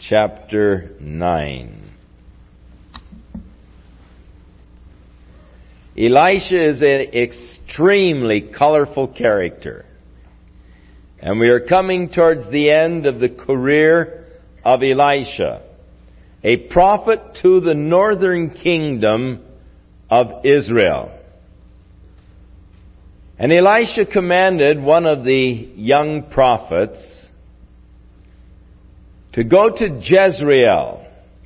chapter 9. Elisha is an extremely colorful character. And we are coming towards the end of the career of Elisha, a prophet to the northern kingdom of Israel. And Elisha commanded one of the young prophets to go to Jezreel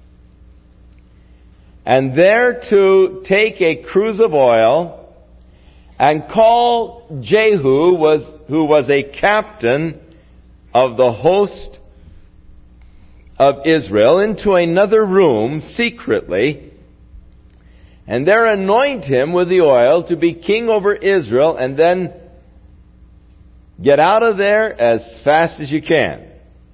and there to take a cruse of oil and call Jehu, who was a captain of the host of Israel, into another room secretly, and there anoint him with the oil to be king over Israel, and then get out of there as fast as you can.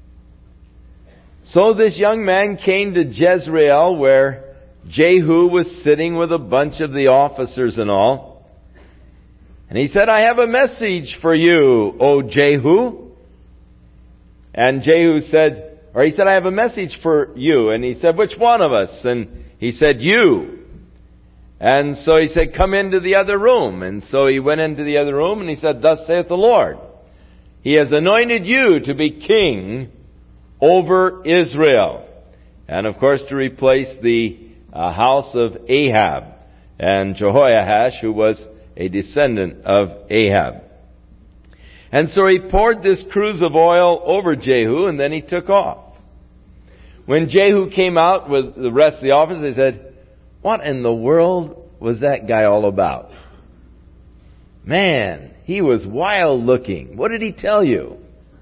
So this young man came to Jezreel, where Jehu was sitting with a bunch of the officers and all. And he said, "I have a message for you, O Jehu." And Jehu said, he said, "I have a message for you." And he said, "Which one of us?" And he said, "You." And so he said, "Come into the other room." And so he went into the other room and he said, "Thus saith the Lord, He has anointed you to be king over Israel." And of course to replace the house of Ahab and Jehoash, who was a descendant of Ahab. And so he poured this cruse of oil over Jehu, and then he took off. When Jehu came out with the rest of the officers, they said, "What in the world was that guy all about? Man, he was wild looking. What did he tell you?"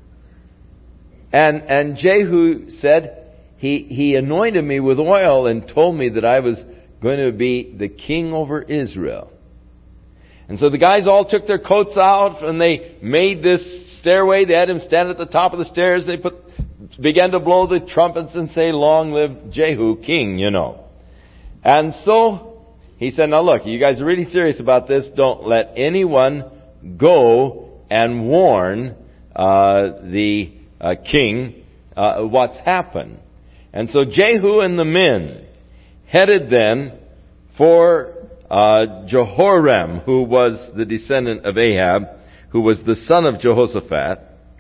And Jehu said, he anointed me with oil and told me that I was going to be the king over Israel. And so the guys all took their coats out and they made this stairway. They had him stand at the top of the stairs. They began to blow the trumpets and say, "Long live Jehu, king," you know. And so he said, "Now look, you guys are really serious about this. Don't let anyone go and warn the king what's happened." And so Jehu and the men headed then for Jehoram, who was the descendant of Ahab, who was the son of Jehoshaphat.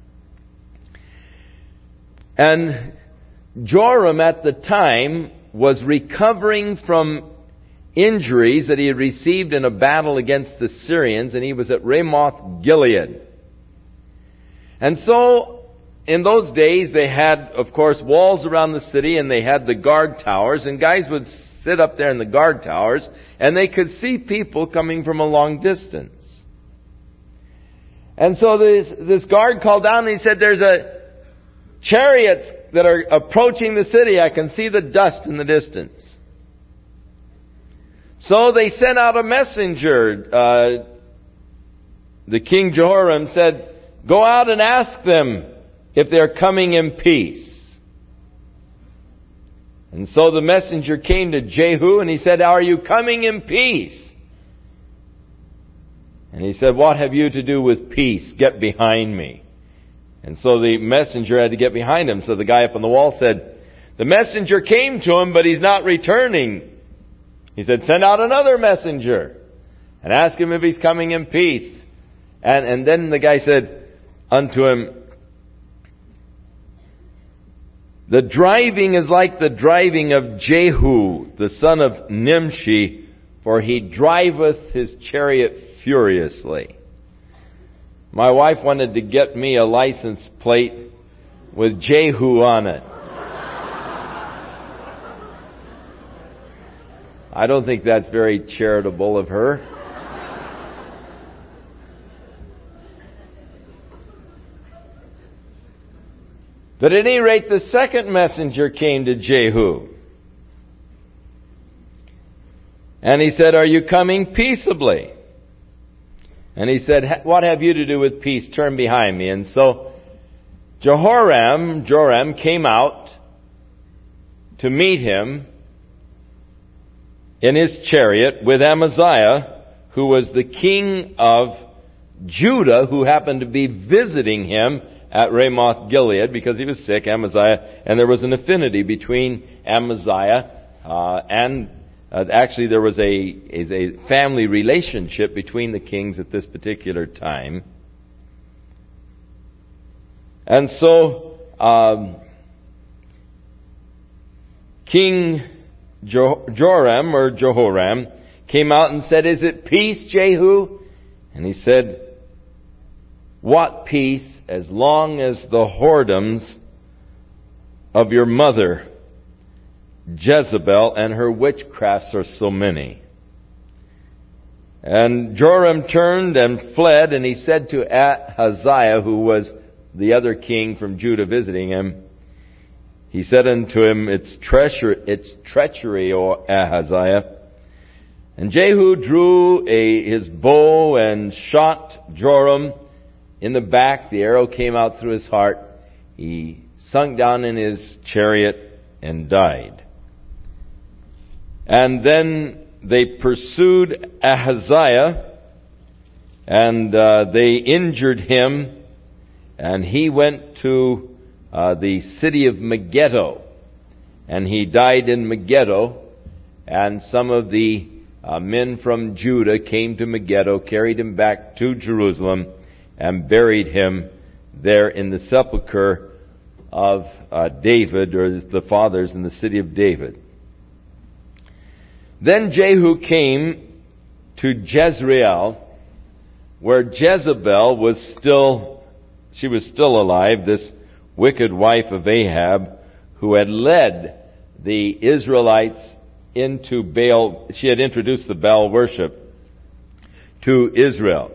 And Joram at the time was recovering from injuries that he had received in a battle against the Syrians, and he was at Ramoth Gilead. And so in those days they had, of course, walls around the city, and they had the guard towers, and guys would sit up there in the guard towers, and they could see people coming from a long distance. And so this guard called down and he said, "There's a chariots that are approaching the city. I can see the dust in the distance." So they sent out a messenger. The king Jehoram said, "Go out and ask them if they're coming in peace." And so the messenger came to Jehu and he said, "Are you coming in peace?" And he said, "What have you to do with peace? Get behind me." And so the messenger had to get behind him. So the guy up on the wall said, "The messenger came to him, but he's not returning." He said, "Send out another messenger and ask him if he's coming in peace." And then the guy said unto him, "The driving is like the driving of Jehu, the son of Nimshi, for he driveth his chariot furiously." My wife wanted to get me a license plate with Jehu on it. I don't think that's very charitable of her. But at any rate, the second messenger came to Jehu. And he said, "Are you coming peaceably?" And he said, "What have you to do with peace? Turn behind me." And so Joram came out to meet him in his chariot with Amaziah, who was the king of Judah, who happened to be visiting him at Ramoth Gilead because he was sick, Amaziah, and there was an affinity between Amaziah and actually there was a family relationship between the kings at this particular time. And so King Joram or Jehoram came out and said, "Is it peace, Jehu?" And he said, "What peace, as long as the whoredoms of your mother Jezebel and her witchcrafts are so many." And Joram turned and fled, and he said to Ahaziah, who was the other king from Judah visiting him, he said unto him, It's treachery, O Ahaziah." And Jehu drew his bow and shot Joram in the back. The arrow came out through his heart. He sunk down in his chariot and died. And then they pursued Ahaziah, and they injured him, and he went to the city of Megiddo, and he died in Megiddo, and some of the men from Judah came to Megiddo, carried him back to Jerusalem, and buried him there in the sepulchre of David, or the fathers in the city of David. Then Jehu came to Jezreel, where Jezebel was still alive, this wicked wife of Ahab, who had led the Israelites into Baal. She had introduced the Baal worship to Israel.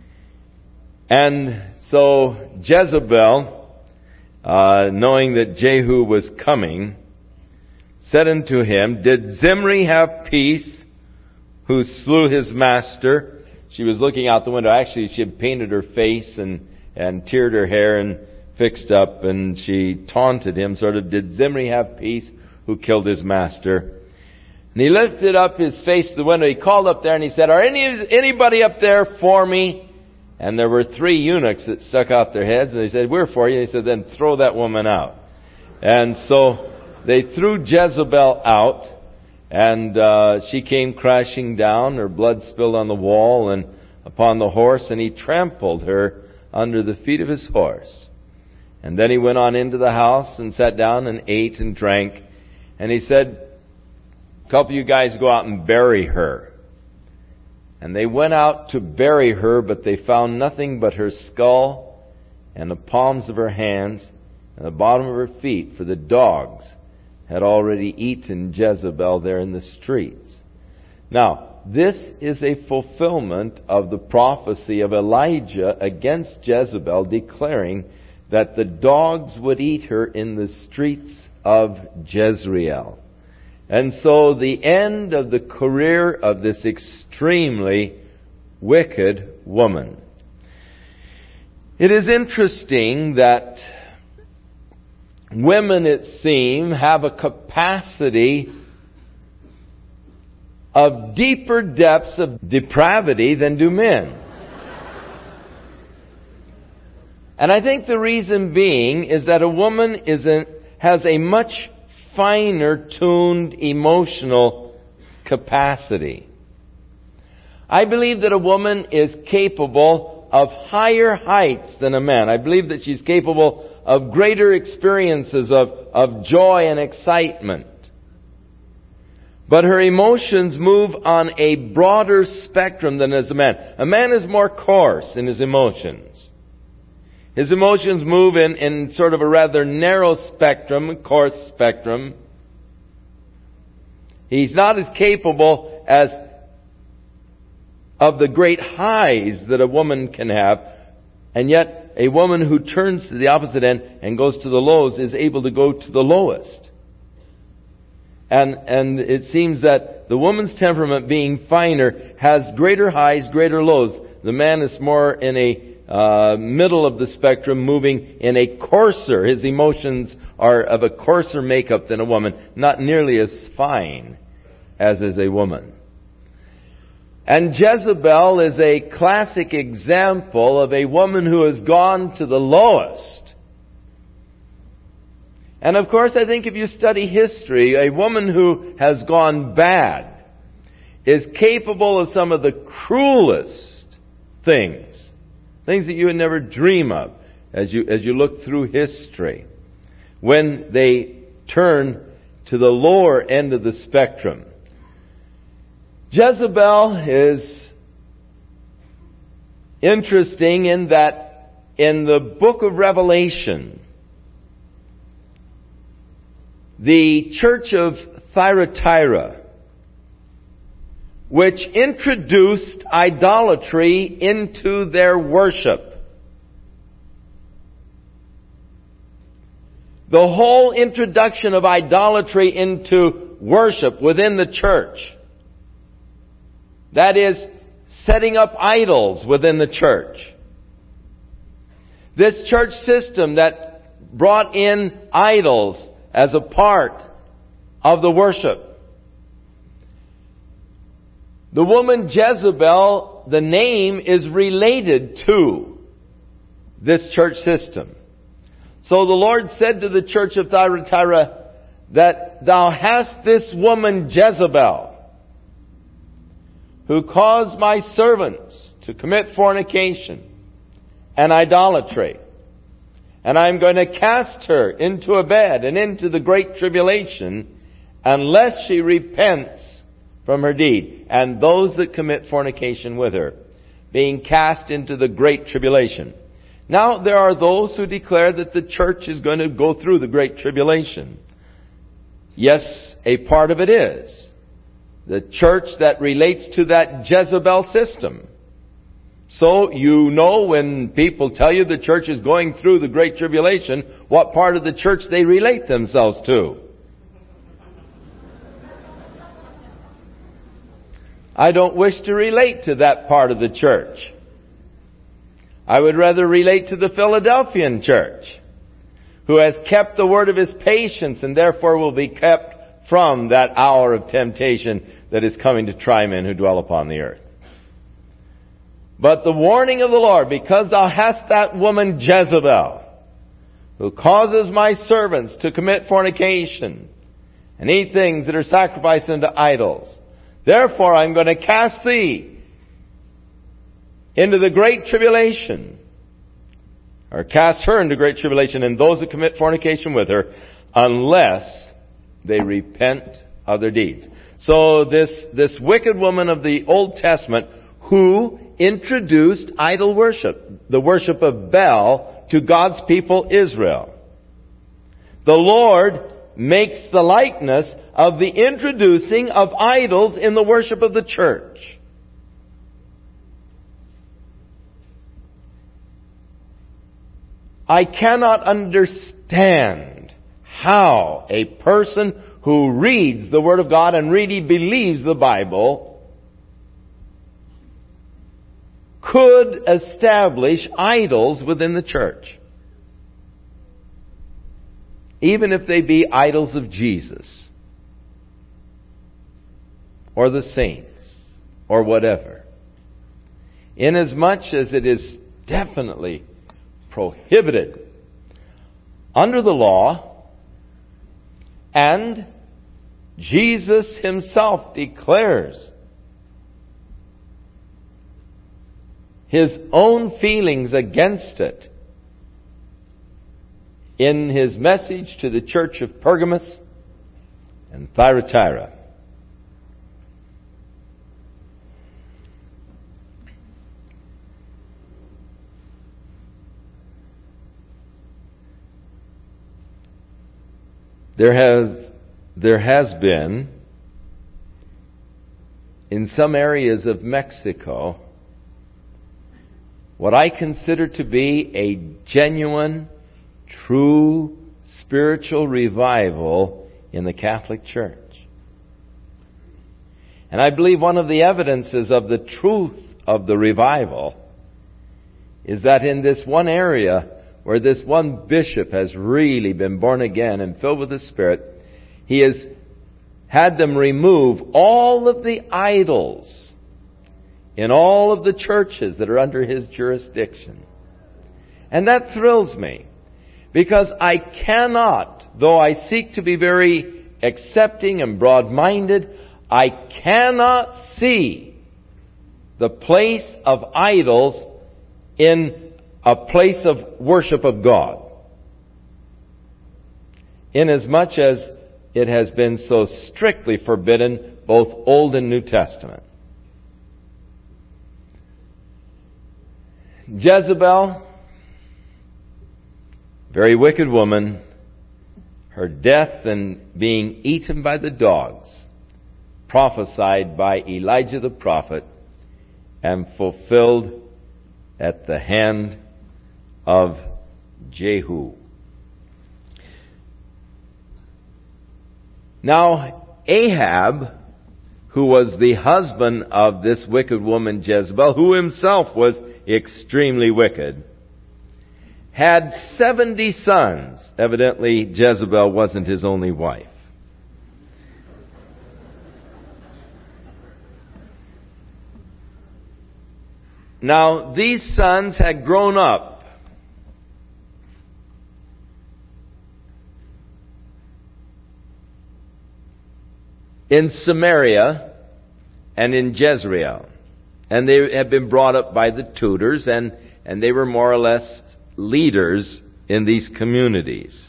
And so Jezebel, knowing that Jehu was coming, said unto him, "Did Zimri have peace, who slew his master?" She was looking out the window. Actually, she had painted her face and teared her hair and fixed up, and she taunted him, sort of, "Did Zimri have peace, who killed his master?" And he lifted up his face to the window. He called up there and he said, "Are anybody up there for me?" And there were 3 eunuchs that stuck out their heads, and they said, "We're for you." And he said, "Then throw that woman out." And so they threw Jezebel out, and she came crashing down. Her blood spilled on the wall and upon the horse, and he trampled her under the feet of his horse. And then he went on into the house and sat down and ate and drank. And he said, "A couple of you guys go out and bury her." And they went out to bury her, but they found nothing but her skull and the palms of her hands and the bottom of her feet, for the dogs had already eaten Jezebel there in the streets. Now, this is a fulfillment of the prophecy of Elijah against Jezebel, declaring that the dogs would eat her in the streets of Jezreel. And so the end of the career of this extremely wicked woman. It is interesting that women, it seems, have a capacity of deeper depths of depravity than do men. And I think the reason being is that a woman has a much finer tuned emotional capacity. I believe that a woman is capable of higher heights than a man. I believe that she's capable of greater experiences of joy and excitement. But her emotions move on a broader spectrum than as a man. A man is more coarse in his emotions. His emotions move in sort of a rather narrow spectrum, coarse spectrum. He's not as capable as of the great highs that a woman can have. And yet, a woman who turns to the opposite end and goes to the lows is able to go to the lowest. And it seems that the woman's temperament, being finer, has greater highs, greater lows. The man is more in a middle of the spectrum, moving in a coarser. His emotions are of a coarser makeup than a woman, not nearly as fine as is a woman. And Jezebel is a classic example of a woman who has gone to the lowest. And of course, I think if you study history, a woman who has gone bad is capable of some of the cruelest things. Things that you would never dream of as you look through history. When they turn to the lower end of the spectrum. Jezebel is interesting in that in the book of Revelation, the church of Thyatira, which introduced idolatry into their worship. The whole introduction of idolatry into worship within the church. That is, setting up idols within the church. This church system that brought in idols as a part of the worship. The woman Jezebel, the name is related to this church system. So the Lord said to the church of Thyatira that thou hast this woman Jezebel, who caused my servants to commit fornication and idolatry. And I'm going to cast her into a bed and into the great tribulation unless she repents from her deed. And those that commit fornication with her, being cast into the great tribulation. Now, there are those who declare that the church is going to go through the great tribulation. Yes, a part of it is. The church that relates to that Jezebel system. So, you know when people tell you the church is going through the great tribulation, what part of the church they relate themselves to. I don't wish to relate to that part of the church. I would rather relate to the Philadelphian church, who has kept the word of His patience and therefore will be kept from that hour of temptation that is coming to try men who dwell upon the earth. But the warning of the Lord, because thou hast that woman Jezebel, who causes my servants to commit fornication and eat things that are sacrificed unto idols, therefore I'm going to cast thee into the great tribulation, or cast her into great tribulation, and those that commit fornication with her, unless they repent of their deeds. So this wicked woman of the Old Testament who introduced idol worship, the worship of Baal, to God's people Israel. The Lord makes the likeness of the introducing of idols in the worship of the church. I cannot understand how a person who reads the Word of God and really believes the Bible could establish idols within the church. Even if they be idols of Jesus or the saints or whatever. Inasmuch as it is definitely prohibited under the law, and Jesus Himself declares His own feelings against it in His message to the church of Pergamos and Thyatira. There has been, in some areas of Mexico, what I consider to be a genuine, true, spiritual revival in the Catholic Church. And I believe one of the evidences of the truth of the revival is that in this one area where this one bishop has really been born again and filled with the Spirit, he has had them remove all of the idols in all of the churches that are under his jurisdiction. And that thrills me, because I cannot, though I seek to be very accepting and broad-minded, I cannot see the place of idols in a place of worship of God, inasmuch as it has been so strictly forbidden, both Old and New Testament. Jezebel, very wicked woman, her death and being eaten by the dogs, prophesied by Elijah the prophet and fulfilled at the hand of Jehu. Now, Ahab, who was the husband of this wicked woman Jezebel, who himself was extremely wicked, had 70 sons. Evidently, Jezebel wasn't his only wife. Now, these sons had grown up in Samaria and in Jezreel. And they had been brought up by the tutors, and they were more or less leaders in these communities.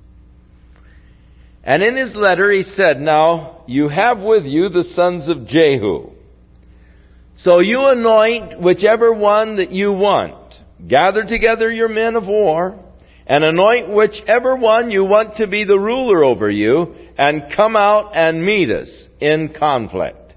And in his letter he said, now, you have with you the sons of Jehu. So you anoint whichever one that you want. Gather together your men of war, and anoint whichever one you want to be the ruler over you, and come out and meet us in conflict.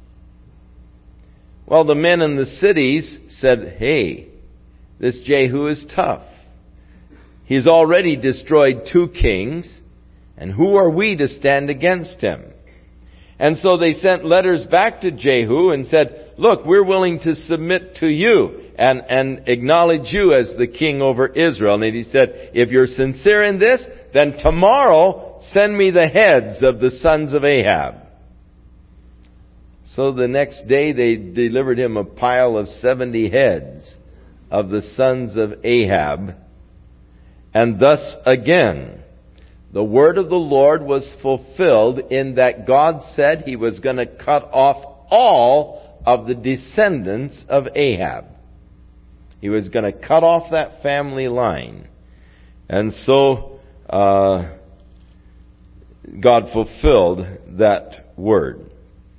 Well, the men in the cities said, hey, this Jehu is tough. He's already destroyed 2 kings, and who are we to stand against him? And so they sent letters back to Jehu and said, look, we're willing to submit to you and acknowledge you as the king over Israel. And he said, if you're sincere in this, then tomorrow send me the heads of the sons of Ahab. So the next day they delivered him a pile of 70 heads of the sons of Ahab. And thus again, the word of the Lord was fulfilled in that God said he was going to cut off all of the descendants of Ahab. He was going to cut off that family line. And so God fulfilled that word.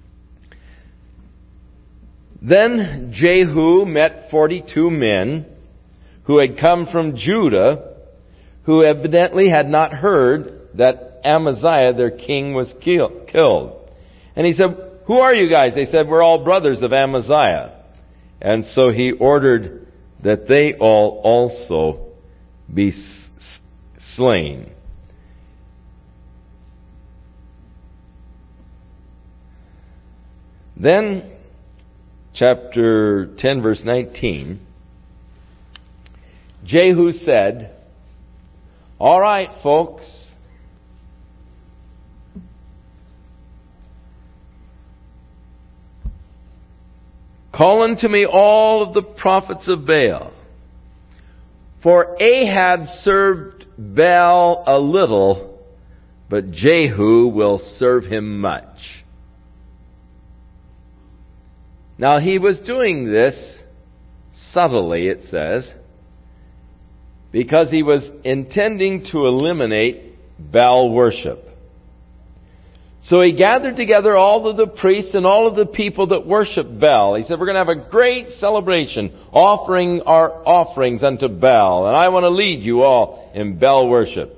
Then Jehu met 42 men who had come from Judah, who evidently had not heard that Amaziah, their king, was killed. And he said, who are you guys? They said, we're all brothers of Amaziah. And so he ordered that they all also be slain. Then, chapter 10, verse 19, Jehu said, all right, folks, call unto me all of the prophets of Baal. For Ahab served Baal a little, but Jehu will serve him much. Now he was doing this subtly, it says, because he was intending to eliminate Baal worship. So he gathered together all of the priests and all of the people that worship Baal. He said, we're going to have a great celebration, offering our offerings unto Baal. And I want to lead you all in Baal worship.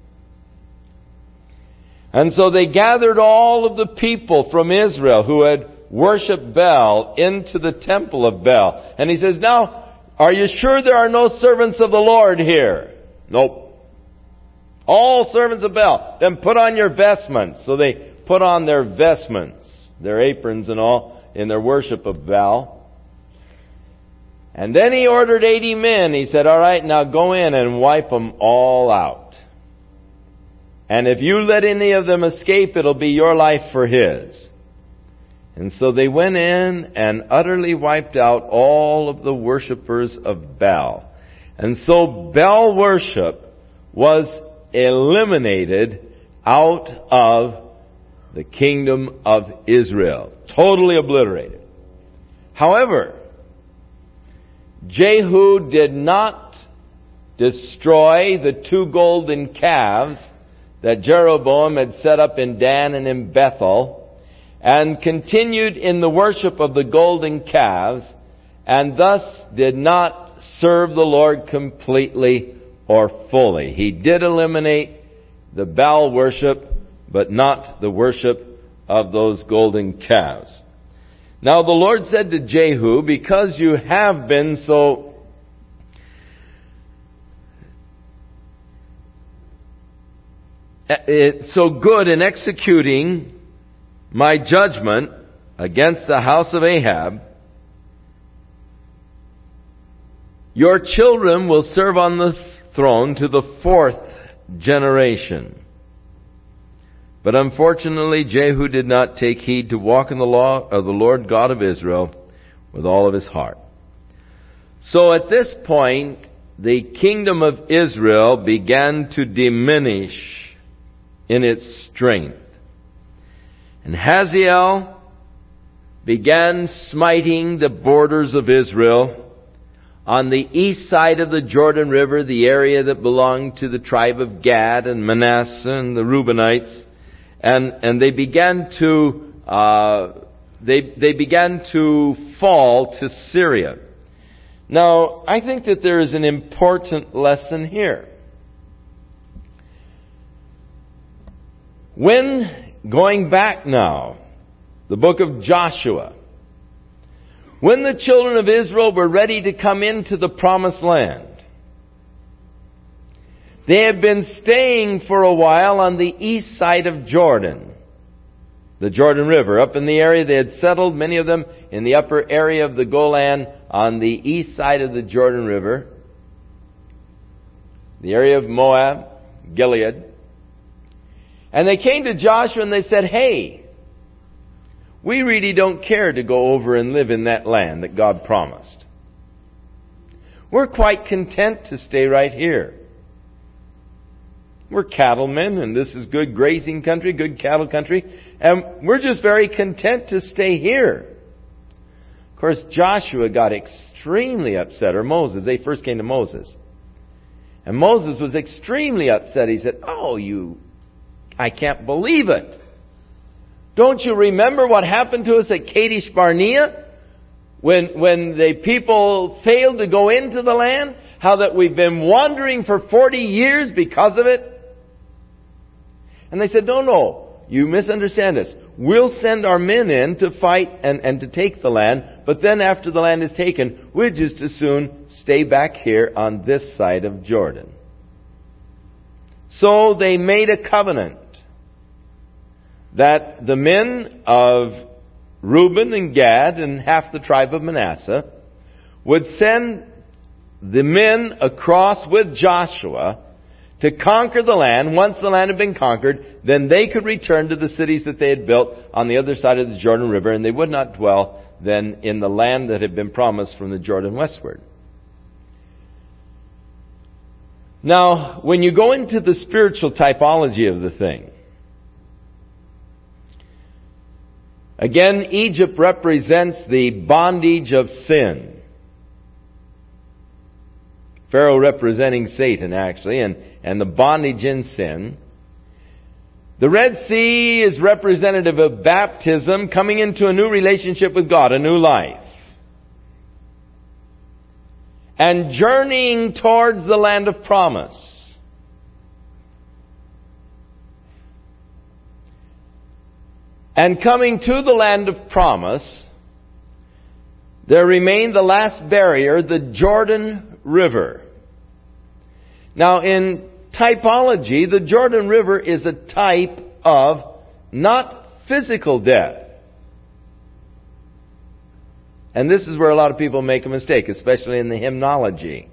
And so they gathered all of the people from Israel who had worshipped Baal into the temple of Baal. And he says, now, are you sure there are no servants of the Lord here? Nope. All servants of Baal. Then put on your vestments. So they put on their vestments, their aprons and all, in their worship of Baal. And then he ordered 80 men. He said, all right, now go in and wipe them all out. And if you let any of them escape, it'll be your life for his. And so they went in and utterly wiped out all of the worshipers of Baal. And so Baal worship was eliminated out of the kingdom of Israel. Totally obliterated. However, Jehu did not destroy the 2 golden calves that Jeroboam had set up in Dan and in Bethel, and continued in the worship of the golden calves, and thus did not serve the Lord completely or fully. He did eliminate the Baal worship, but not the worship of those golden calves. Now the Lord said to Jehu, because you have been so good in executing my judgment against the house of Ahab, your children will serve on the throne to the 4th generation. But unfortunately, Jehu did not take heed to walk in the law of the Lord God of Israel with all of his heart. So at this point, the kingdom of Israel began to diminish in its strength. And Hazael began smiting the borders of Israel on the east side of the Jordan River, the area that belonged to the tribe of Gad and Manasseh and the Reubenites, and they began to fall to Syria. Now, I think that there is an important lesson here. When going back now, the book of Joshua, when the children of Israel were ready to come into the promised land, they had been staying for a while on the east side of Jordan, the Jordan River. Up in the area they had settled, many of them in the upper area of the Golan on the east side of the Jordan River, the area of Moab, Gilead. And they came to Joshua and they said, hey, we really don't care to go over and live in that land that God promised. We're quite content to stay right here. We're cattlemen, and this is good grazing country, good cattle country, and we're just very content to stay here. Of course, Joshua got extremely upset, or Moses. They first came to Moses. And Moses was extremely upset. He said, I can't believe it. Don't you remember what happened to us at Kadesh Barnea? When the people failed to go into the land? How that we've been wandering for 40 years because of it? And they said, no, you misunderstand us. We'll send our men in to fight and to take the land. But then after the land is taken, we'll just as soon stay back here on this side of Jordan. So they made a covenant that the men of Reuben and Gad and half the tribe of Manasseh would send the men across with Joshua to conquer the land. Once the land had been conquered, then they could return to the cities that they had built on the other side of the Jordan River, and they would not dwell then in the land that had been promised from the Jordan westward. Now, when you go into the spiritual typology of the thing, again, Egypt represents the bondage of sin. Pharaoh representing Satan, actually, and the bondage in sin. The Red Sea is representative of baptism, coming into a new relationship with God, a new life. And journeying towards the land of promise. And coming to the land of promise, there remained the last barrier, the Jordan River. Now, in typology, the Jordan River is a type of not physical death. And this is where a lot of people make a mistake, especially in the hymnology.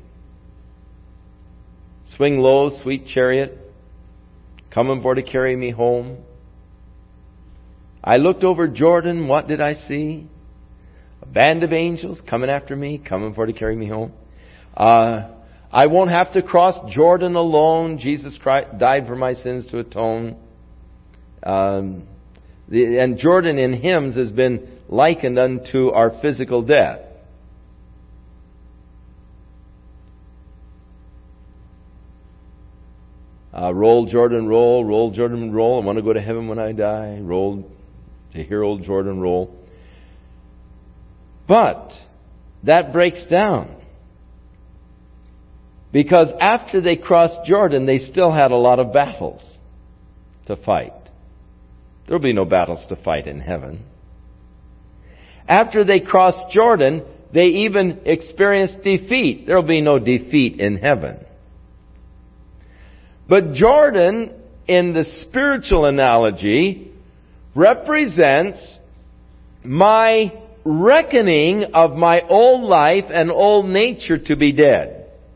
Swing low, sweet chariot, coming for to carry me home. I looked over Jordan. What did I see? A band of angels coming after me, coming for to carry me home. I won't have to cross Jordan alone. Jesus Christ died for my sins to atone. And Jordan in hymns has been likened unto our physical death. Roll, Jordan, roll. Roll, Jordan, roll. I want to go to heaven when I die. Roll to hear old Jordan roll. But that breaks down. Because after they crossed Jordan, they still had a lot of battles to fight. There will be no battles to fight in heaven. After they crossed Jordan, they even experienced defeat. There will be no defeat in heaven. But Jordan, in the spiritual analogy, represents my reckoning of my old life and old nature to be dead.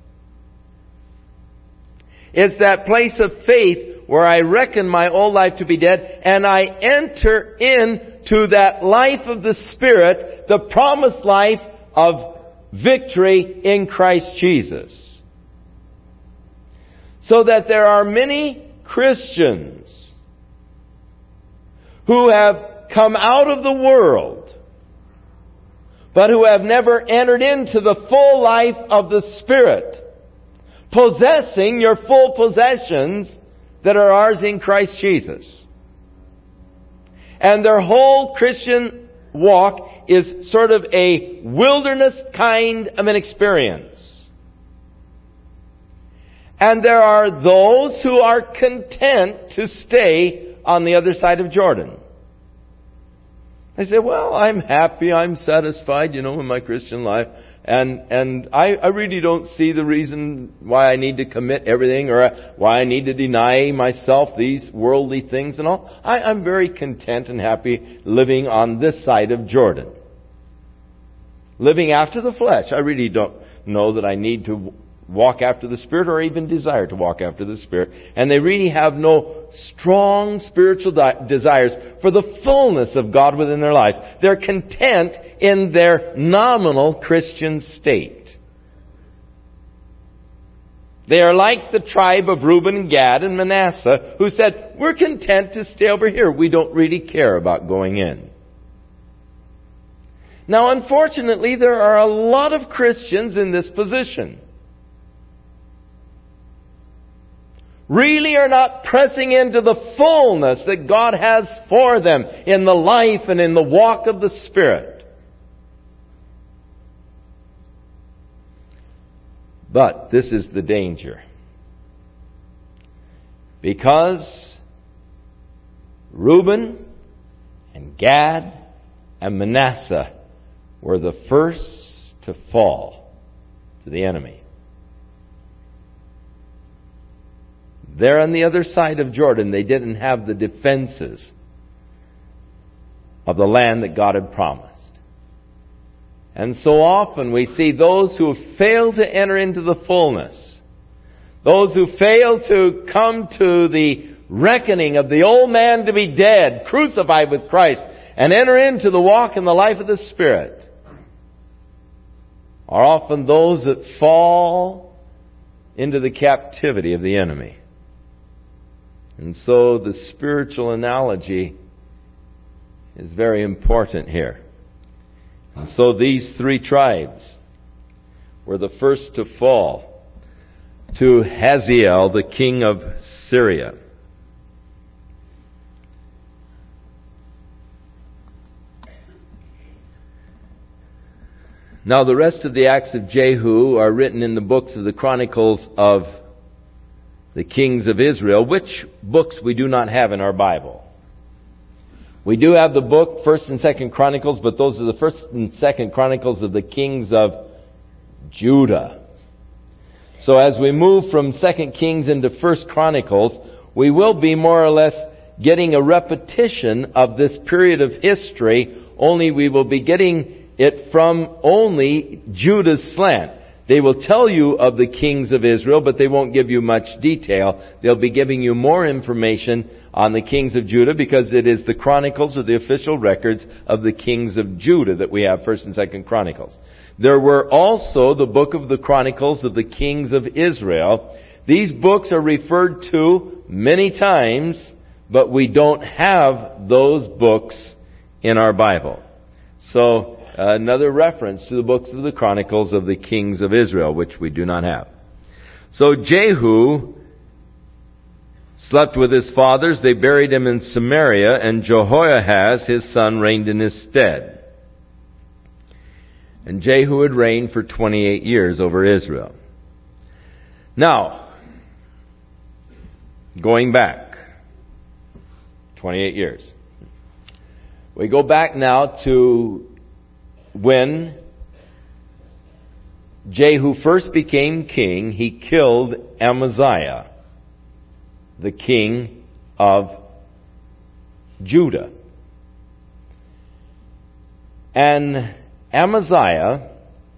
It's that place of faith where I reckon my old life to be dead and I enter into that life of the Spirit, the promised life of victory in Christ Jesus. So that there are many Christians who have come out of the world, but who have never entered into the full life of the Spirit, possessing your full possessions that are ours in Christ Jesus. And their whole Christian walk is sort of a wilderness kind of an experience. And there are those who are content to stay on the other side of Jordan. They say, well, I'm happy, I'm satisfied, in my Christian life. And I really don't see the reason why I need to commit everything or why I need to deny myself these worldly things and all. I'm very content and happy living on this side of Jordan. Living after the flesh. I really don't know that I need to walk after the Spirit or even desire to walk after the Spirit. And they really have no strong spiritual desires for the fullness of God within their lives. They're content in their nominal Christian state. They are like the tribe of Reuben, Gad, and Manasseh, who said, we're content to stay over here. We don't really care about going in. Now, unfortunately, there are a lot of Christians in this position. Really are not pressing into the fullness that God has for them in the life and in the walk of the Spirit. But this is the danger. Because Reuben and Gad and Manasseh were the first to fall to the enemy. There on the other side of Jordan, they didn't have the defenses of the land that God had promised. And so often we see those who fail to enter into the fullness, those who fail to come to the reckoning of the old man to be dead, crucified with Christ, and enter into the walk in the life of the Spirit, are often those that fall into the captivity of the enemy. And so the spiritual analogy is very important here. And so these three tribes were the first to fall to Hazael, the king of Syria. Now the rest of the acts of Jehu are written in the books of the Chronicles of the kings of Israel, which books we do not have in our Bible. We do have the book 1st and 2nd Chronicles, but those are the 1st and 2nd Chronicles of the kings of Judah. So as we move from 2nd Kings into 1st Chronicles, we will be more or less getting a repetition of this period of history, only we will be getting it from only Judah's slant. They will tell you of the kings of Israel, but they won't give you much detail. They'll be giving you more information on the kings of Judah because it is the Chronicles or the official records of the kings of Judah that we have, 1st and 2nd Chronicles. There were also the book of the Chronicles of the kings of Israel. These books are referred to many times, but we don't have those books in our Bible. So, another reference to the books of the Chronicles of the kings of Israel, which we do not have. So Jehu slept with his fathers. They buried him in Samaria, and Jehoahaz, his son, reigned in his stead. And Jehu had reigned for 28 years over Israel. Now, going back 28 years. We go back now to when Jehu first became king. He killed Amaziah, the king of Judah. And Amaziah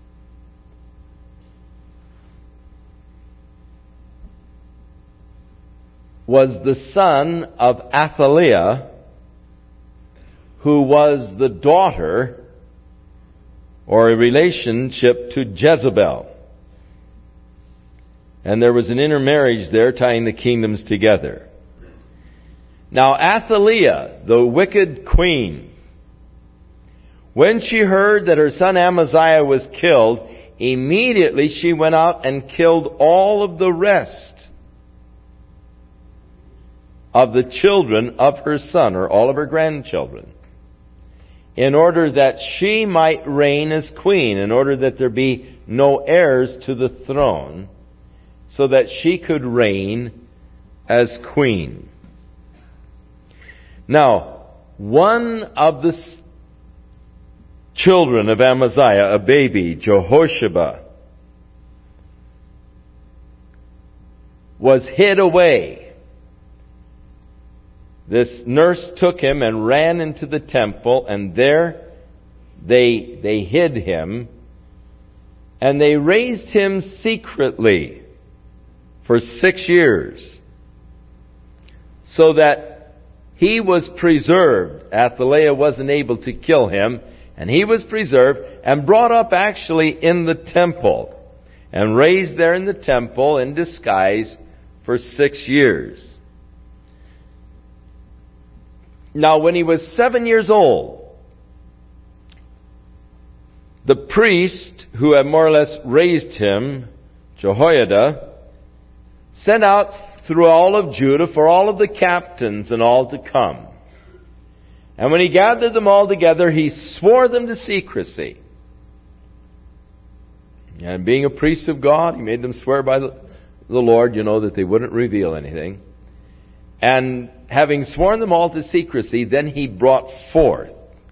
was the son of Athaliah, who was the daughter or a relationship to Jezebel. And there was an intermarriage there tying the kingdoms together. Now Athaliah, the wicked queen, when she heard that her son Amaziah was killed, immediately she went out and killed all of the rest of the children of her son, or all of her grandchildren, in order that she might reign as queen, in order that there be no heirs to the throne, so that she could reign as queen. Now, one of the children of Amaziah, a baby, Jehosheba, was hid away. This nurse took him and ran into the temple, and there they hid him, and they raised him secretly for 6 years, so that he was preserved. Athaliah wasn't able to kill him, and he was preserved and brought up actually in the temple, and raised there in the temple in disguise for 6 years. Now, when he was 7 years old, the priest who had more or less raised him, Jehoiada, sent out through all of Judah for all of the captains and all to come. And when he gathered them all together, he swore them to secrecy. And being a priest of God, he made them swear by the Lord, that they wouldn't reveal anything. And having sworn them all to secrecy, then he brought forth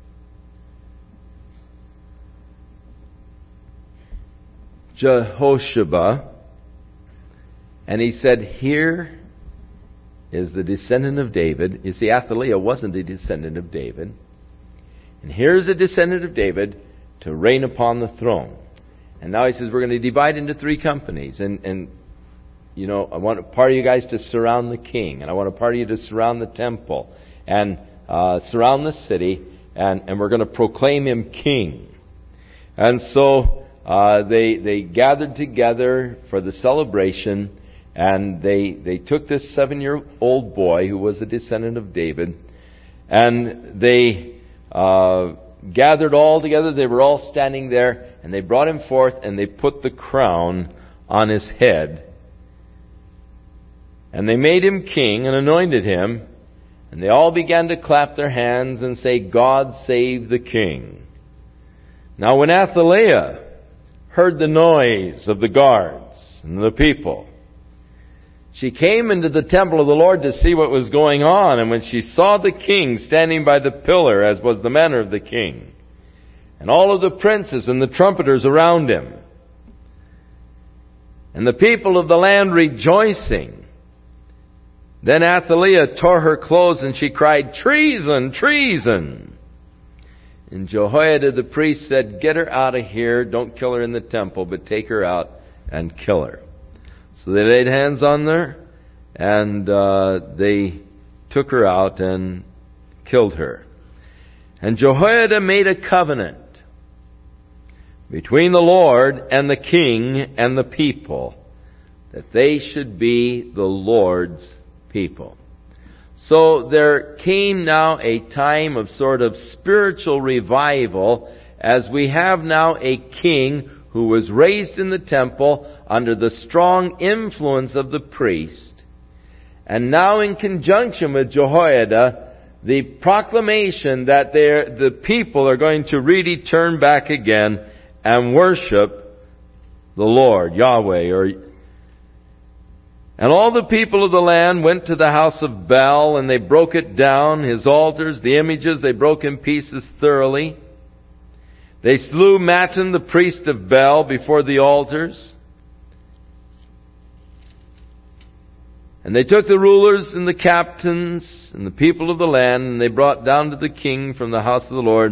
Jehosheba, and he said, "Here is the descendant of David." You see, Athaliah wasn't a descendant of David. And here's a descendant of David to reign upon the throne. And now he says, we're going to divide into 3 companies. And I want a part of you guys to surround the king. And I want a part of you to surround the temple. And surround the city. And we're going to proclaim him king. And so they gathered together for the celebration. And they took this 7-year-old boy who was a descendant of David. And they gathered all together. They were all standing there. And they brought him forth and they put the crown on his head. And they made him king and anointed him. And they all began to clap their hands and say, "God save the king." Now when Athaliah heard the noise of the guards and the people, she came into the temple of the Lord to see what was going on. And when she saw the king standing by the pillar, as was the manner of the king, and all of the princes and the trumpeters around him, and the people of the land rejoicing, then Athaliah tore her clothes and she cried, "Treason! Treason!" And Jehoiada the priest said, "Get her out of here. Don't kill her in the temple, but take her out and kill her." So they laid hands on her, and they took her out and killed her. And Jehoiada made a covenant between the Lord and the king and the people, that they should be the Lord's people. So there came now a time of sort of spiritual revival, as we have now a king who was raised in the temple under the strong influence of the priest. And now, in conjunction with Jehoiada, the proclamation that the people are going to really turn back again and worship the Lord, Yahweh. And all the people of the land went to the house of Baal, and they broke it down, his altars, the images, they broke in pieces thoroughly. They slew Mattan, the priest of Baal, before the altars. And they took the rulers and the captains and the people of the land, and they brought down to the king from the house of the Lord.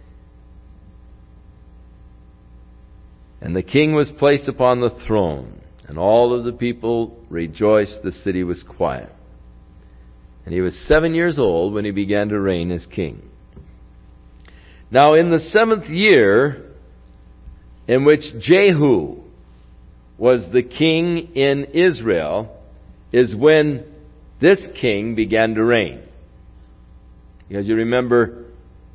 And the king was placed upon the throne, and all of the people rejoiced. The city was quiet. And he was 7 years old when he began to reign as king. Now in the 7th year, in which Jehu was the king in Israel, is when this king began to reign. Because you remember,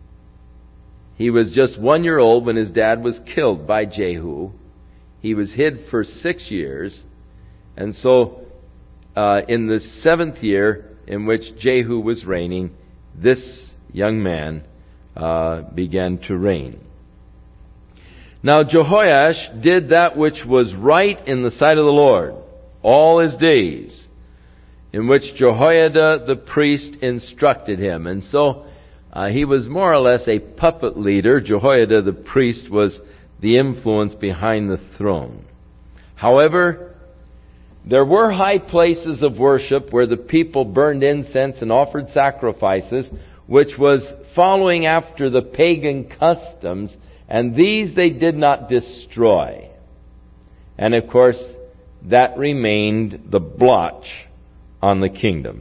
he was just 1 year old when his dad was killed by Jehu. He was hid for 6 years. And so, in the 7th year in which Jehu was reigning, this young man began to reign. Now Jehoash did that which was right in the sight of the Lord all his days, in which Jehoiada the priest instructed him. And so he was more or less a puppet leader. Jehoiada the priest was the influence behind the throne. However, there were high places of worship where the people burned incense and offered sacrifices, which was following after the pagan customs, and these they did not destroy. And of course, that remained the blotch on the kingdom.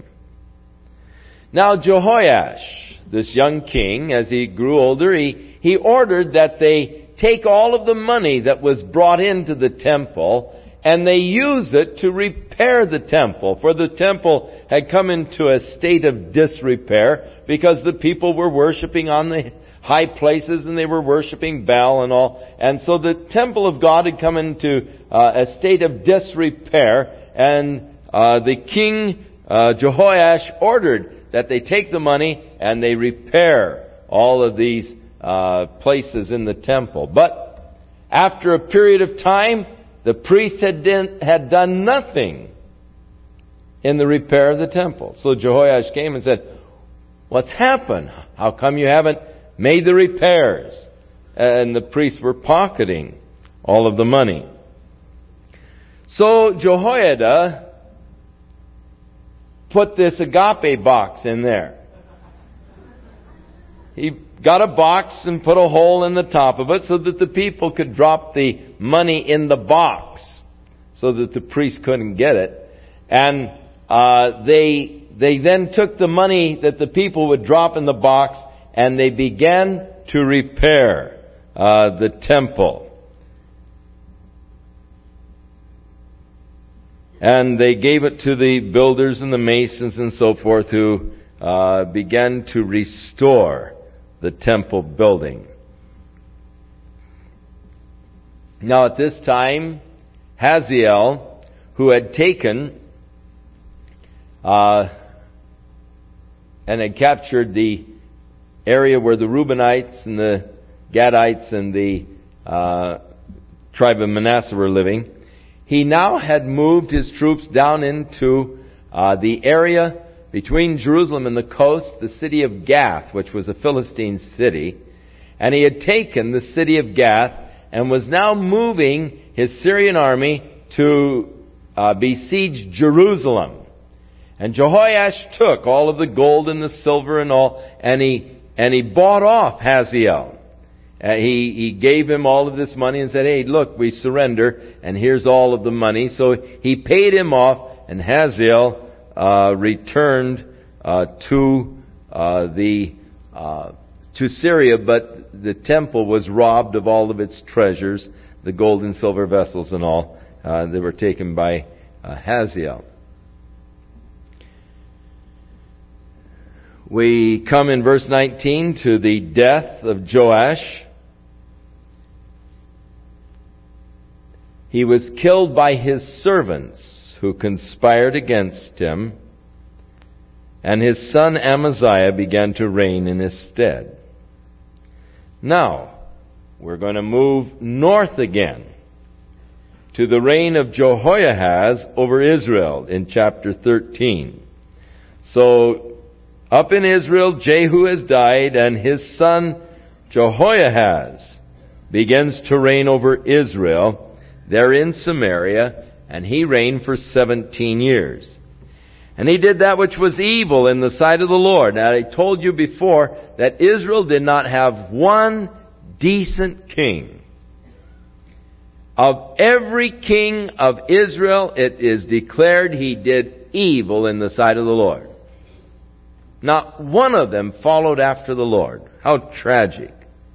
Now Jehoash, this young king, as he grew older, he ordered that they take all of the money that was brought into the temple and they use it to repair the temple. For the temple had come into a state of disrepair because the people were worshiping on the high places and they were worshiping Baal and all. And so the temple of God had come into a state of disrepair, and the king Jehoash ordered that they take the money and they repair all of these places in the temple. But after a period of time, the priests had done nothing in the repair of the temple. So Jehoash came and said, "What's happened? How come you haven't made the repairs?" And the priests were pocketing all of the money. So Jehoiada put this agape box in there. He got a box and put a hole in the top of it so that the people could drop the money in the box so that the priest couldn't get it. And they then took the money that the people would drop in the box and they began to repair the temple. And they gave it to the builders and the masons and so forth, who began to restore the temple building. Now at this time, Hazael, who had taken and had captured the area where the Reubenites and the Gadites and the tribe of Manasseh were living, he now had moved his troops down into the area between Jerusalem and the coast, the city of Gath, which was a Philistine city. And he had taken the city of Gath and was now moving his Syrian army to besiege Jerusalem. And Jehoash took all of the gold and the silver and all, and he and he bought off Hazael. He gave him all of this money and said, hey, look, we surrender, and here's all of the money. So he paid him off, and Hazael returned to Syria, but the temple was robbed of all of its treasures, the gold and silver vessels and all. They were taken by Hazael. We come in verse 19 to the death of Joash. He was killed by his servants who conspired against him, and his son Amaziah began to reign in his stead. Now, we're going to move north again to the reign of Jehoahaz over Israel in chapter 13. So, up in Israel, Jehu has died, and his son Jehoahaz begins to reign over Israel. They're in Samaria, and he reigned for 17 years. And he did that which was evil in the sight of the Lord. Now, I told you before that Israel did not have one decent king. Of every king of Israel, it is declared he did evil in the sight of the Lord. Not one of them followed after the Lord. How tragic.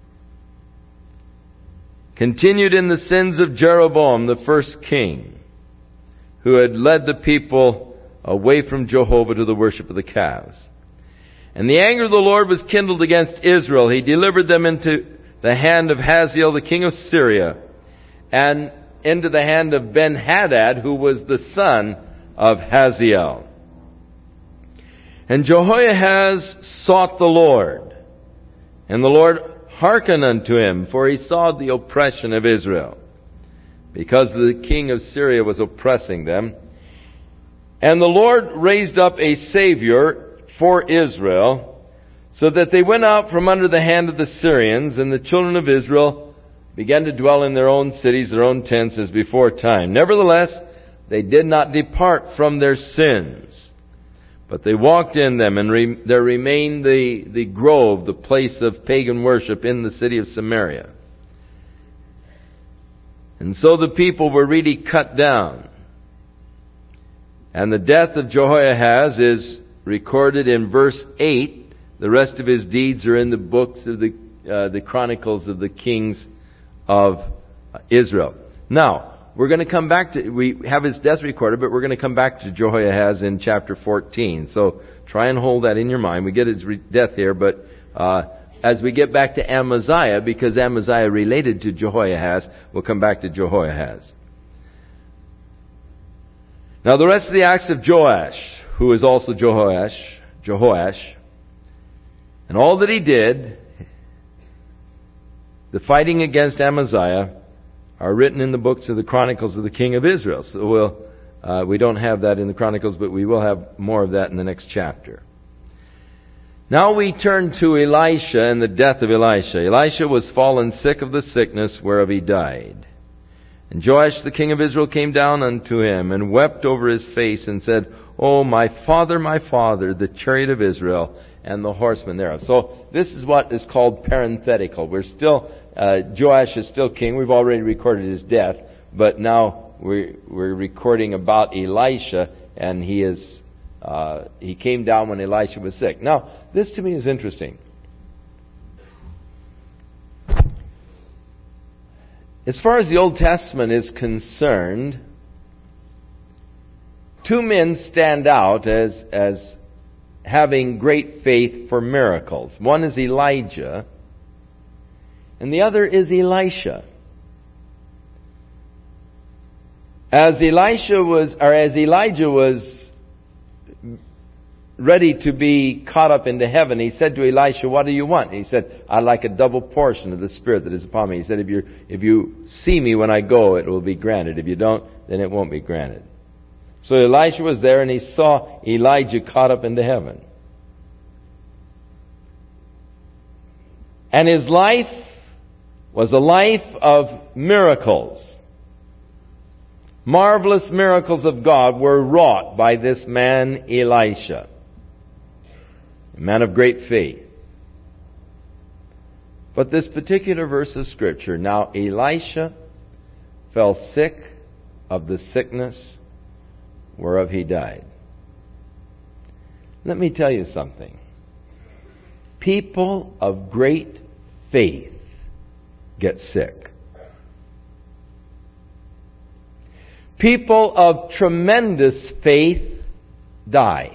Continued in the sins of Jeroboam, the first king, who had led the people away from Jehovah to the worship of the calves. And the anger of the Lord was kindled against Israel. He delivered them into the hand of Hazael, the king of Syria, and into the hand of Ben-Hadad, who was the son of Hazael. And Jehoahaz sought the Lord, and the Lord hearkened unto him, for he saw the oppression of Israel, because the king of Syria was oppressing them. And the Lord raised up a Savior for Israel, so that they went out from under the hand of the Syrians, and the children of Israel began to dwell in their own cities, their own tents, as before time. Nevertheless, they did not depart from their sins, but they walked in them, and there remained the grove, the place of pagan worship in the city of Samaria. And so the people were really cut down. And the death of Jehoahaz is recorded in verse 8. The rest of his deeds are in the books of the Chronicles of the Kings of Israel. Now, we're going to come back to, we have his death recorded, but we're going to come back to Jehoahaz in chapter 14. So try and hold that in your mind. We get his death here, but as we get back to Amaziah, because Amaziah related to Jehoahaz, we'll come back to Jehoahaz. Now the rest of the acts of Joash, who is also Jehoash, and all that he did, the fighting against Amaziah, are written in the books of the Chronicles of the King of Israel. So we don't have that in the Chronicles, but we will have more of that in the next chapter. Now we turn to Elisha and the death of Elisha. Elisha was fallen sick of the sickness whereof he died. And Joash the king of Israel came down unto him, and wept over his face, and said, O my father, the chariot of Israel, and the horsemen thereof. So this is what is called parenthetical. We're still, Joash is still king. We've already recorded his death, but now we're recording about Elisha, and he came down when Elisha was sick. Now, this to me is interesting. As far as the Old Testament is concerned, two men stand out as having great faith for miracles. One is Elijah, and the other is Elisha. As Elijah was ready to be caught up into heaven, he said to Elisha, what do you want? And he said, I'd like a double portion of the Spirit that is upon me. He said, if you see me when I go, it will be granted. If you don't, then it won't be granted. So Elisha was there, and he saw Elijah caught up into heaven. And his life was a life of miracles. Marvelous miracles of God were wrought by this man Elisha, a man of great faith. But this particular verse of Scripture, now Elisha fell sick of the sickness whereof he died. Let me tell you something. People of great faith get sick. People of tremendous faith die.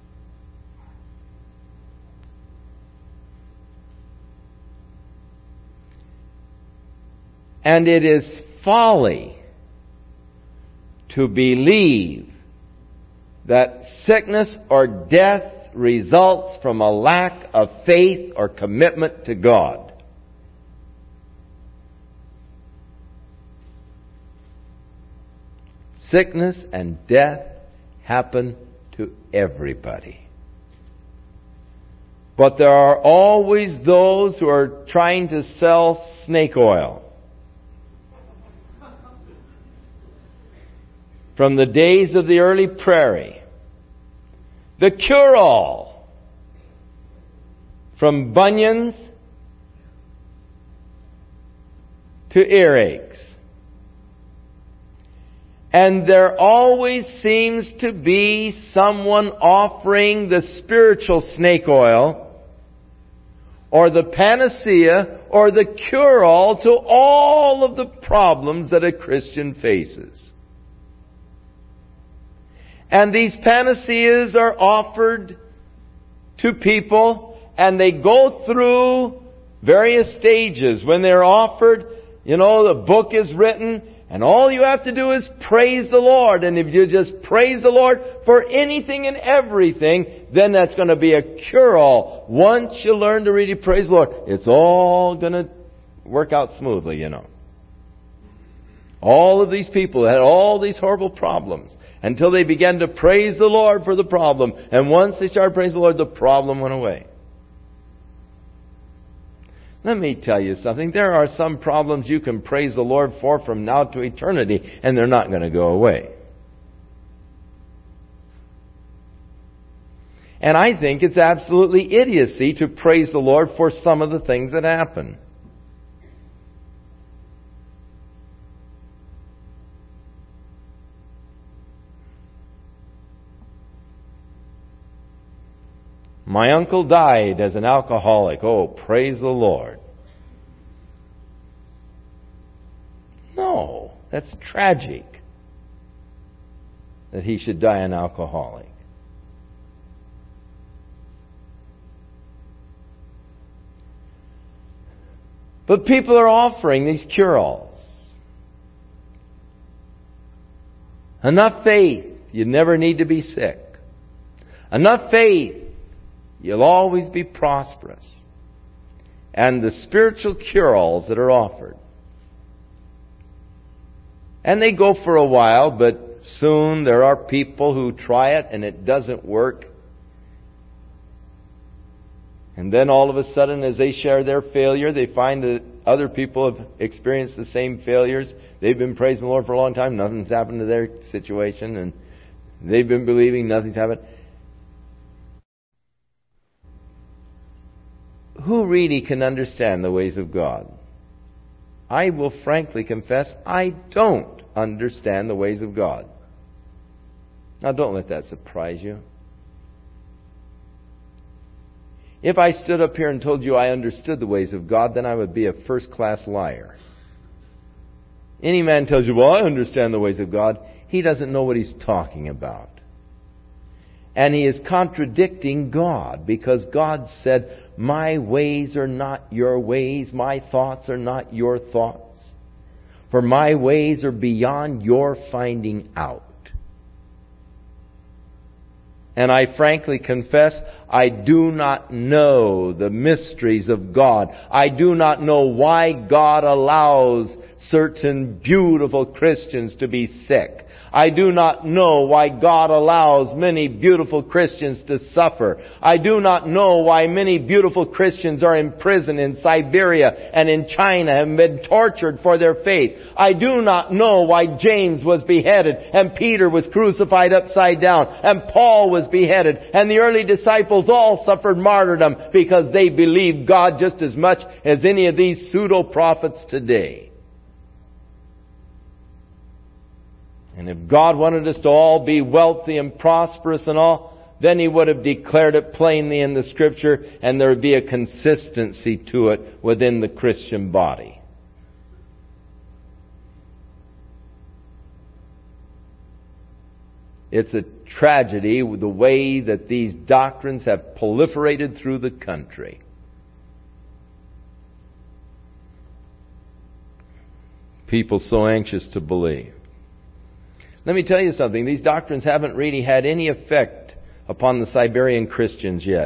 And it is folly to believe that sickness or death results from a lack of faith or commitment to God. Sickness and death happen to everybody. But there are always those who are trying to sell snake oil. From the days of the early prairie. The cure-all. From bunions to earaches. And there always seems to be someone offering the spiritual snake oil, or the panacea, or the cure-all to all of the problems that a Christian faces. And these panaceas are offered to people, and they go through various stages. When they're offered, the book is written, and all you have to do is praise the Lord. And if you just praise the Lord for anything and everything, then that's going to be a cure-all. Once you learn to really praise the Lord, it's all going to work out smoothly, All of these people had all these horrible problems until they began to praise the Lord for the problem. And once they started praising the Lord, the problem went away. Let me tell you something. There are some problems you can praise the Lord for from now to eternity, and they're not going to go away. And I think it's absolutely idiocy to praise the Lord for some of the things that happen. My uncle died as an alcoholic. Oh, praise the Lord. No, that's tragic that he should die an alcoholic. But people are offering these cure-alls. Enough faith, you never need to be sick. Enough faith, you'll always be prosperous. And the spiritual cure-alls that are offered. And they go for a while, but soon there are people who try it and it doesn't work. And then all of a sudden, as they share their failure, they find that other people have experienced the same failures. They've been praising the Lord for a long time. Nothing's happened to their situation. And they've been believing nothing's happened. Who really can understand the ways of God? I will frankly confess, I don't understand the ways of God. Now, don't let that surprise you. If I stood up here and told you I understood the ways of God, then I would be a first-class liar. Any man tells you, well, I understand the ways of God, he doesn't know what he's talking about. And he is contradicting God, because God said, my ways are not your ways, my thoughts are not your thoughts. For my ways are beyond your finding out. And I frankly confess, I do not know the mysteries of God. I do not know why God allows certain beautiful Christians to be sick. I do not know why God allows many beautiful Christians to suffer. I do not know why many beautiful Christians are in prison in Siberia and in China and been tortured for their faith. I do not know why James was beheaded and Peter was crucified upside down and Paul was beheaded and the early disciples all suffered martyrdom because they believed God just as much as any of these pseudo-prophets today. And if God wanted us to all be wealthy and prosperous and all, then He would have declared it plainly in the Scripture, and there would be a consistency to it within the Christian body. It's a tragedy the way that these doctrines have proliferated through the country. People so anxious to believe. Let me tell you something. These doctrines haven't really had any effect upon the Siberian Christians yet.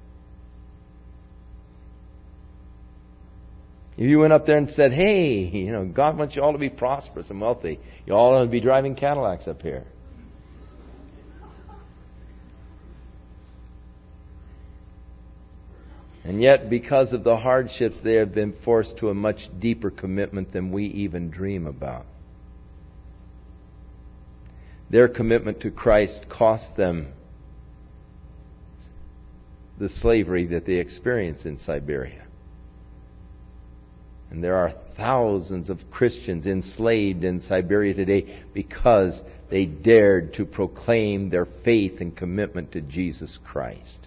If you went up there and said, hey, God wants you all to be prosperous and wealthy, you all ought to be driving Cadillacs up here. And yet, because of the hardships, they have been forced to a much deeper commitment than we even dream about. Their commitment to Christ cost them the slavery that they experience in Siberia. And there are thousands of Christians enslaved in Siberia today because they dared to proclaim their faith and commitment to Jesus Christ.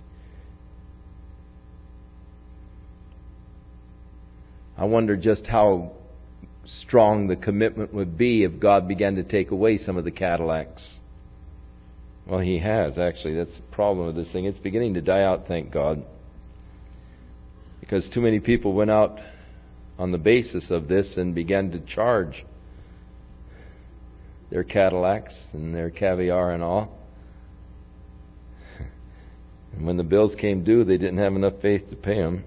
I wonder just how strong the commitment would be if God began to take away some of the Cadillacs. Well, He has, actually. That's the problem with this thing. It's beginning to die out, thank God. Because too many people went out on the basis of this and began to charge their Cadillacs and their caviar and all. And when the bills came due, they didn't have enough faith to pay them.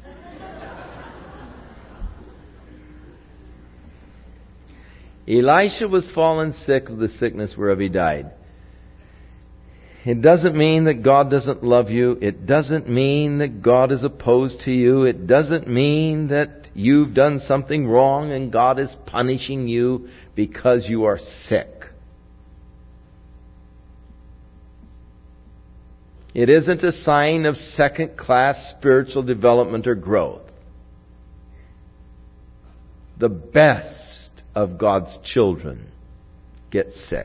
Elisha was fallen sick of the sickness whereof he died. It doesn't mean that God doesn't love you. It doesn't mean that God is opposed to you. It doesn't mean that you've done something wrong and God is punishing you because you are sick. It isn't a sign of second-class spiritual development or growth. The best of God's children get sick.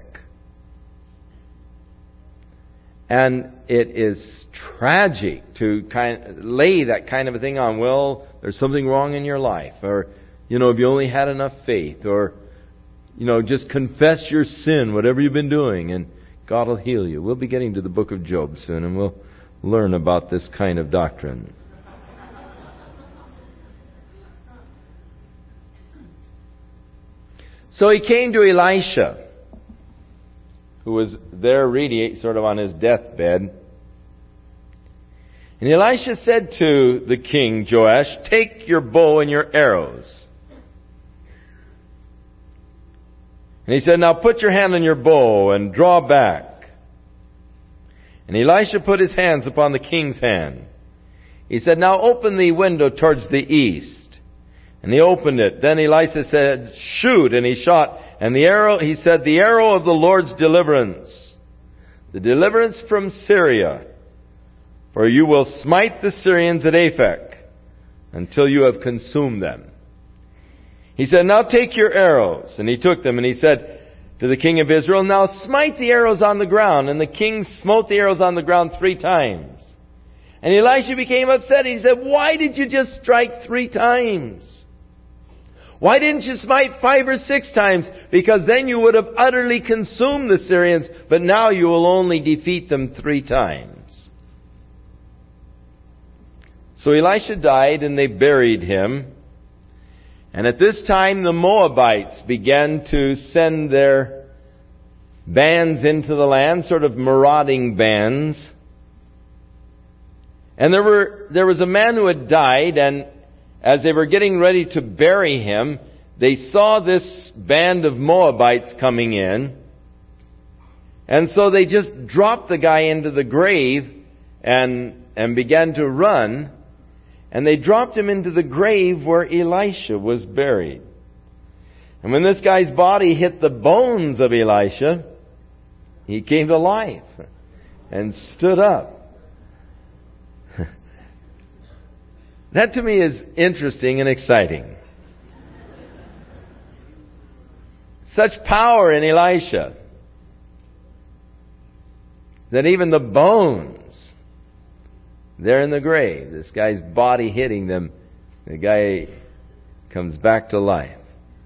And it is tragic to lay that kind of a thing on. Well, there's something wrong in your life. Or, if you only had enough faith. Or, just confess your sin, whatever you've been doing, and God will heal you. We'll be getting to the book of Job soon, and we'll learn about this kind of doctrine. So he came to Elisha, who was there really sort of on his deathbed. And Elisha said to the king, Joash, take your bow and your arrows. And he said, now put your hand on your bow and draw back. And Elisha put his hands upon the king's hand. He said, now open the window towards the east. And he opened it. Then Elisha said, shoot. And he shot. And the arrow, he said, the arrow of the Lord's deliverance. The deliverance from Syria. For you will smite the Syrians at Aphek until you have consumed them. He said, now take your arrows. And he took them. And he said to the king of Israel, now smite the arrows on the ground. And the king smote the arrows on the ground 3 times. And Elisha became upset. He said, why did you just strike 3 times? Why didn't you smite 5 or 6 times? Because then you would have utterly consumed the Syrians, but now you will only defeat them 3 times. So Elisha died and they buried him. And at this time the Moabites began to send their bands into the land, sort of marauding bands. And there was a man who had died, and as they were getting ready to bury him, they saw this band of Moabites coming in. And so they just dropped the guy into the grave and began to run. And they dropped him into the grave where Elisha was buried. And when this guy's body hit the bones of Elisha, he came to life and stood up. That to me is interesting and exciting. Such power in Elisha that even the bones, they're in the grave. This guy's body hitting them, the guy comes back to life.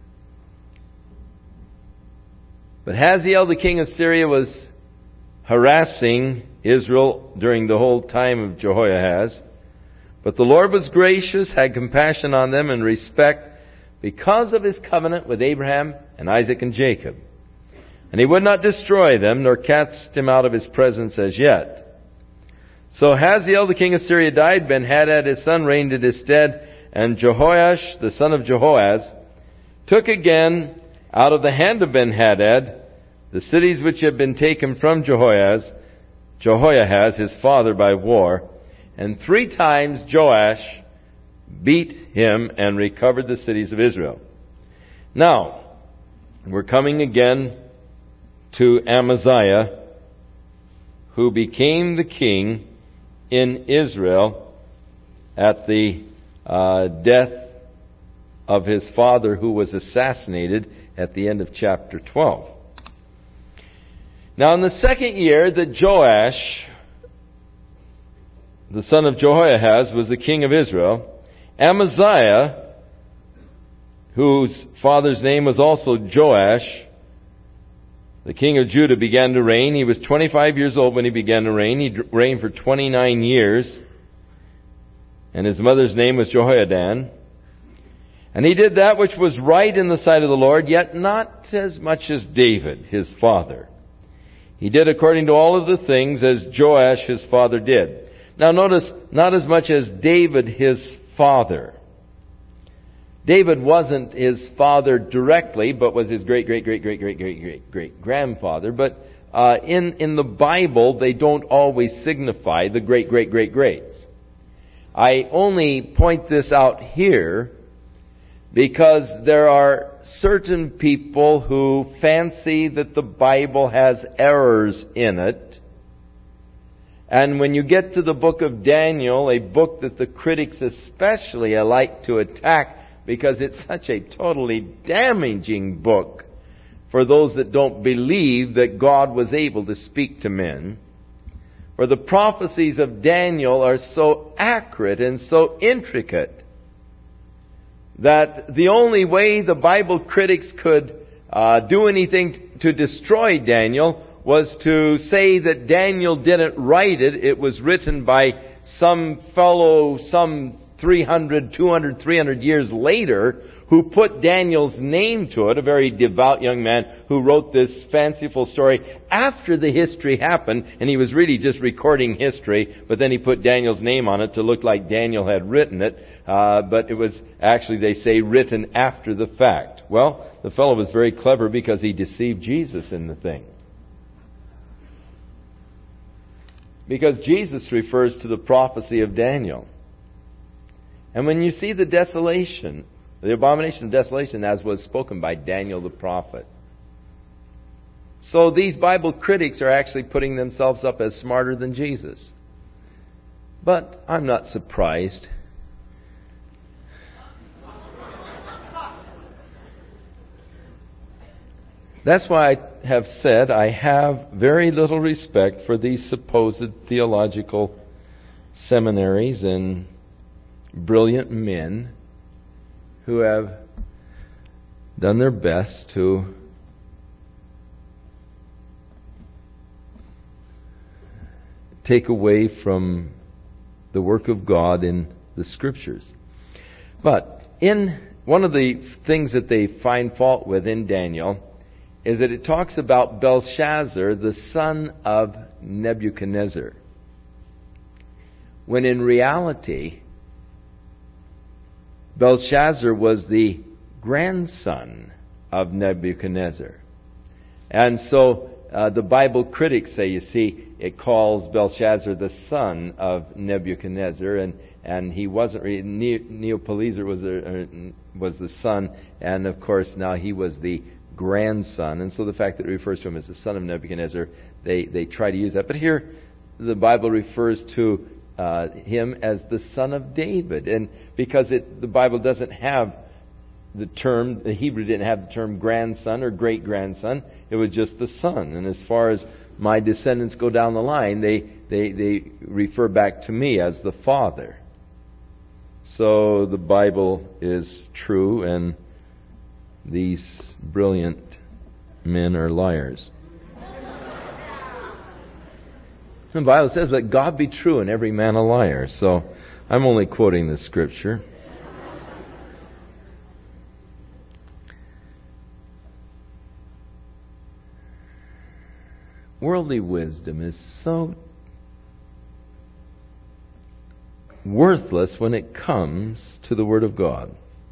But Hazael, the king of Syria, was harassing Israel during the whole time of Jehoahaz. But the Lord was gracious, had compassion on them and respect because of His covenant with Abraham and Isaac and Jacob. And He would not destroy them, nor cast him out of His presence as yet. So Hazael, the king of Syria, died. Ben-Hadad, his son, reigned in his stead. And Jehoash, the son of Jehoahaz, took again out of the hand of Ben-Hadad the cities which had been taken from Jehoahaz, his father, by war. And 3 times Joash beat him and recovered the cities of Israel. Now, we're coming again to Amaziah, who became the king in Israel at the death of his father, who was assassinated at the end of chapter 12. Now, in the second year that Joash, the son of Jehoahaz, was the king of Israel, Amaziah, whose father's name was also Joash, the king of Judah, began to reign. He was 25 years old when he began to reign. He reigned for 29 years. And his mother's name was Jehoiadan. And he did that which was right in the sight of the Lord, yet not as much as David, his father. He did according to all of the things as Joash, his father, did. Now notice, not as much as David, his father. David wasn't his father directly, but was his great-great-great-great-great-great-great-grandfather. But in the Bible, they don't always signify the great-great-great-greats. I only point this out here because there are certain people who fancy that the Bible has errors in it. And when you get to the book of Daniel, a book that the critics especially like to attack because it's such a totally damaging book for those that don't believe that God was able to speak to men. For the prophecies of Daniel are so accurate and so intricate that the only way the Bible critics could do anything to destroy Daniel was to say that Daniel didn't write it. It was written by some fellow, some 300 years later, who put Daniel's name to it, a very devout young man who wrote this fanciful story after the history happened, and he was really just recording history, but then he put Daniel's name on it to look like Daniel had written it, but it was actually, they say, written after the fact. Well, the fellow was very clever because he deceived Jesus in the thing. Because Jesus refers to the prophecy of Daniel. And when you see the desolation, the abomination of desolation, as was spoken by Daniel the prophet. So these Bible critics are actually putting themselves up as smarter than Jesus. But I'm not surprised. That's why I have said I have very little respect for these supposed theological seminaries and brilliant men who have done their best to take away from the work of God in the Scriptures. But in one of the things that they find fault with in Daniel is that it talks about Belshazzar, the son of Nebuchadnezzar, when in reality Belshazzar was the grandson of Nebuchadnezzar. And so the Bible critics say, you see, it calls Belshazzar the son of Nebuchadnezzar, and he wasn't really, Neopolzer was the son, and of course now he was the grandson. And so the fact that it refers to him as the son of Nebuchadnezzar, they try to use that. But here the Bible refers to him as the son of David. And because the Bible doesn't have the term, the Hebrew didn't have the term grandson or great-grandson, it was just the son. And as far as my descendants go down the line, they refer back to me as the father. So the Bible is true, and these brilliant men are liars. The Bible says, let God be true and every man a liar. So I'm only quoting the Scripture. Worldly wisdom is so worthless when it comes to the Word of God.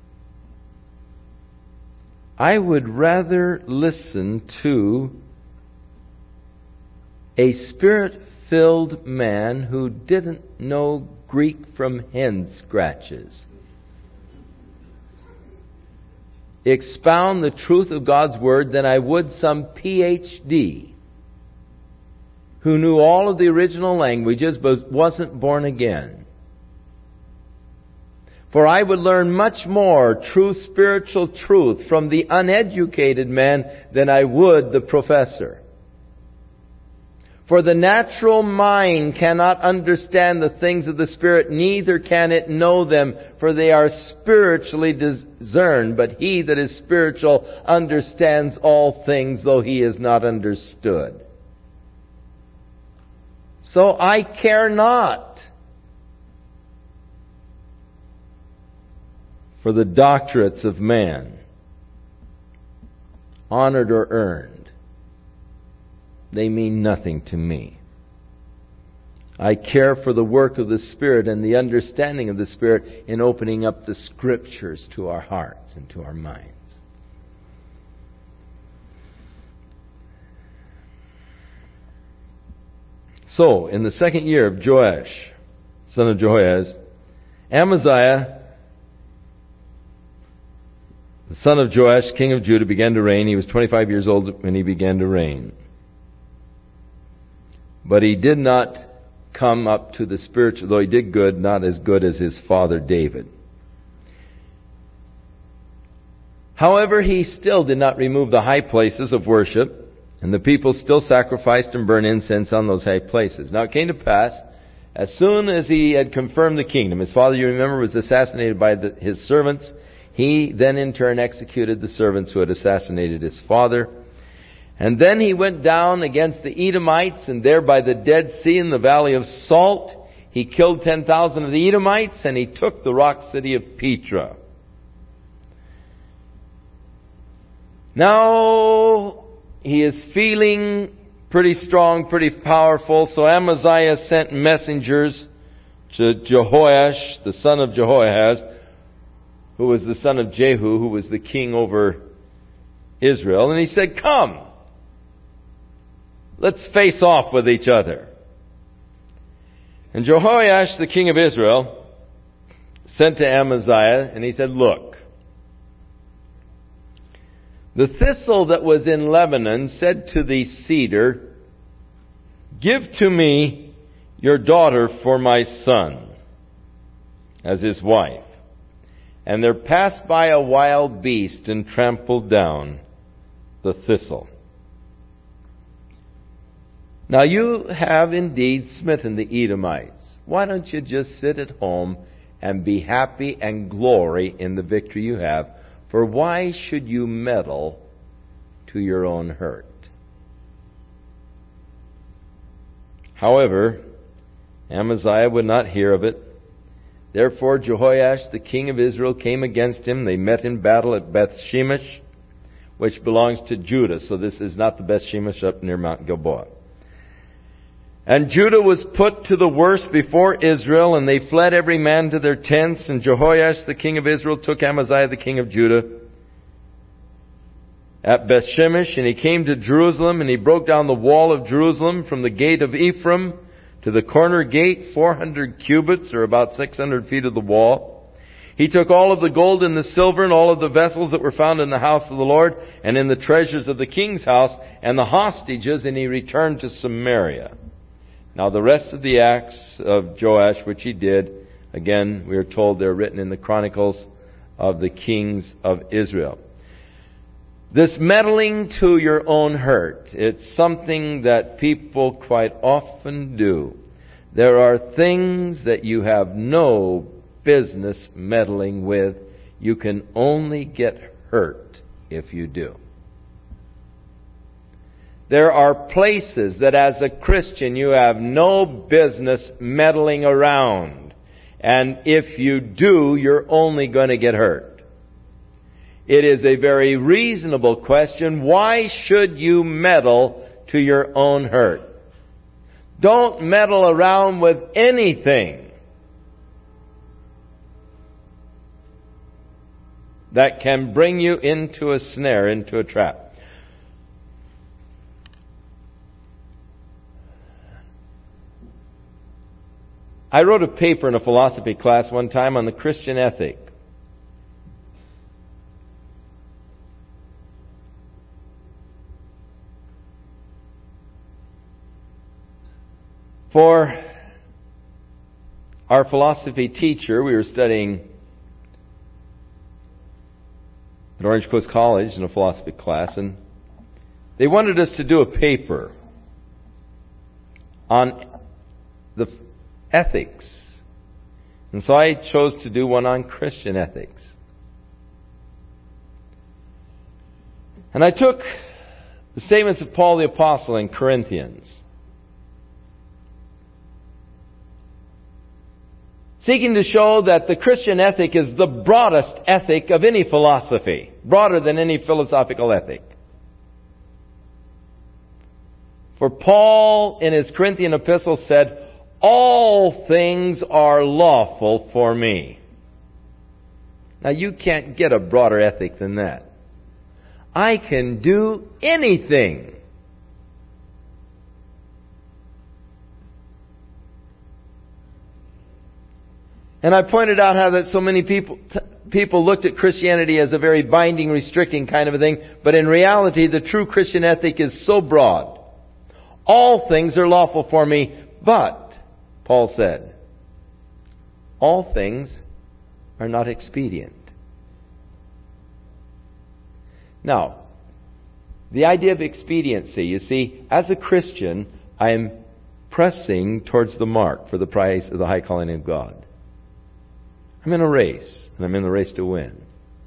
I would rather listen to a Spirit-filled man who didn't know Greek from hen scratches expound the truth of God's Word than I would some PhD who knew all of the original languages but wasn't born again. For I would learn much more true spiritual truth from the uneducated man than I would the professor. For the natural mind cannot understand the things of the Spirit, neither can it know them, for they are spiritually discerned. But he that is spiritual understands all things, though he is not understood. So I care not for the doctorates of man, honored or earned. They mean nothing to me. I care for the work of the Spirit and the understanding of the Spirit in opening up the Scriptures to our hearts and to our minds. So, in the second year of Joash, son of Jehoahaz, Amaziah, the son of Joash, king of Judah, began to reign. He was 25 years old when he began to reign. But he did not come up to the spiritual, though he did good, not as good as his father David. However, he still did not remove the high places of worship, and the people still sacrificed and burned incense on those high places. Now it came to pass, as soon as he had confirmed the kingdom, his father, you remember, was assassinated by his servants. He then in turn executed the servants who had assassinated his father. And then he went down against the Edomites, and there by the Dead Sea in the valley of Salt, he killed 10,000 of the Edomites, and he took the rock city of Petra. Now he is feeling pretty strong, pretty powerful, so Amaziah sent messengers to Jehoash, the son of Jehoahaz, who was the son of Jehu, who was the king over Israel. And he said, come, let's face off with each other. And Jehoash, the king of Israel, sent to Amaziah, and he said, look, the thistle that was in Lebanon said to the cedar, give to me your daughter for my son as his wife. And there passed by a wild beast and trampled down the thistle. Now you have indeed smitten the Edomites. Why don't you just sit at home and be happy and glory in the victory you have? For why should you meddle to your own hurt? However, Amaziah would not hear of it. Therefore Jehoash, the king of Israel, came against him. They met in battle at Beth Shemesh, which belongs to Judah. So this is not the Beth Shemesh up near Mount Gilboa. And Judah was put to the worse before Israel, and they fled every man to their tents. And Jehoash, the king of Israel, took Amaziah, the king of Judah, at Bethshemesh, and he came to Jerusalem, and he broke down the wall of Jerusalem from the gate of Ephraim to the corner gate, 400 cubits, or about 600 feet of the wall. He took all of the gold and the silver and all of the vessels that were found in the house of the Lord and in the treasures of the king's house and the hostages, and he returned to Samaria. Now the rest of the acts of Joash, which he did, again, we are told they're written in the Chronicles of the Kings of Israel. This meddling to your own hurt, it's something that people quite often do. There are things that you have no business meddling with. You can only get hurt if you do. There are places that as a Christian you have no business meddling around. And if you do, you're only going to get hurt. It is a very reasonable question. Why should you meddle to your own hurt? Don't meddle around with anything that can bring you into a snare, into a trap. I wrote a paper in a philosophy class one time on the Christian ethic. For our philosophy teacher, we were studying at Orange Coast College in a philosophy class, and they wanted us to do a paper on the ethics. And so I chose to do one on Christian ethics. And I took the statements of Paul the Apostle in Corinthians, seeking to show that the Christian ethic is the broadest ethic of any philosophy, broader than any philosophical ethic. For Paul, in his Corinthian epistle, said, "All things are lawful for me." Now, you can't get a broader ethic than that. I can do anything. And I pointed out how that so many people looked at Christianity as a very binding, restricting kind of a thing. But in reality, the true Christian ethic is so broad. All things are lawful for me, but, Paul said, all things are not expedient. Now, the idea of expediency, you see, as a Christian, I am pressing towards the mark for the prize of the high calling of God. I'm in a race, and I'm in the race to win.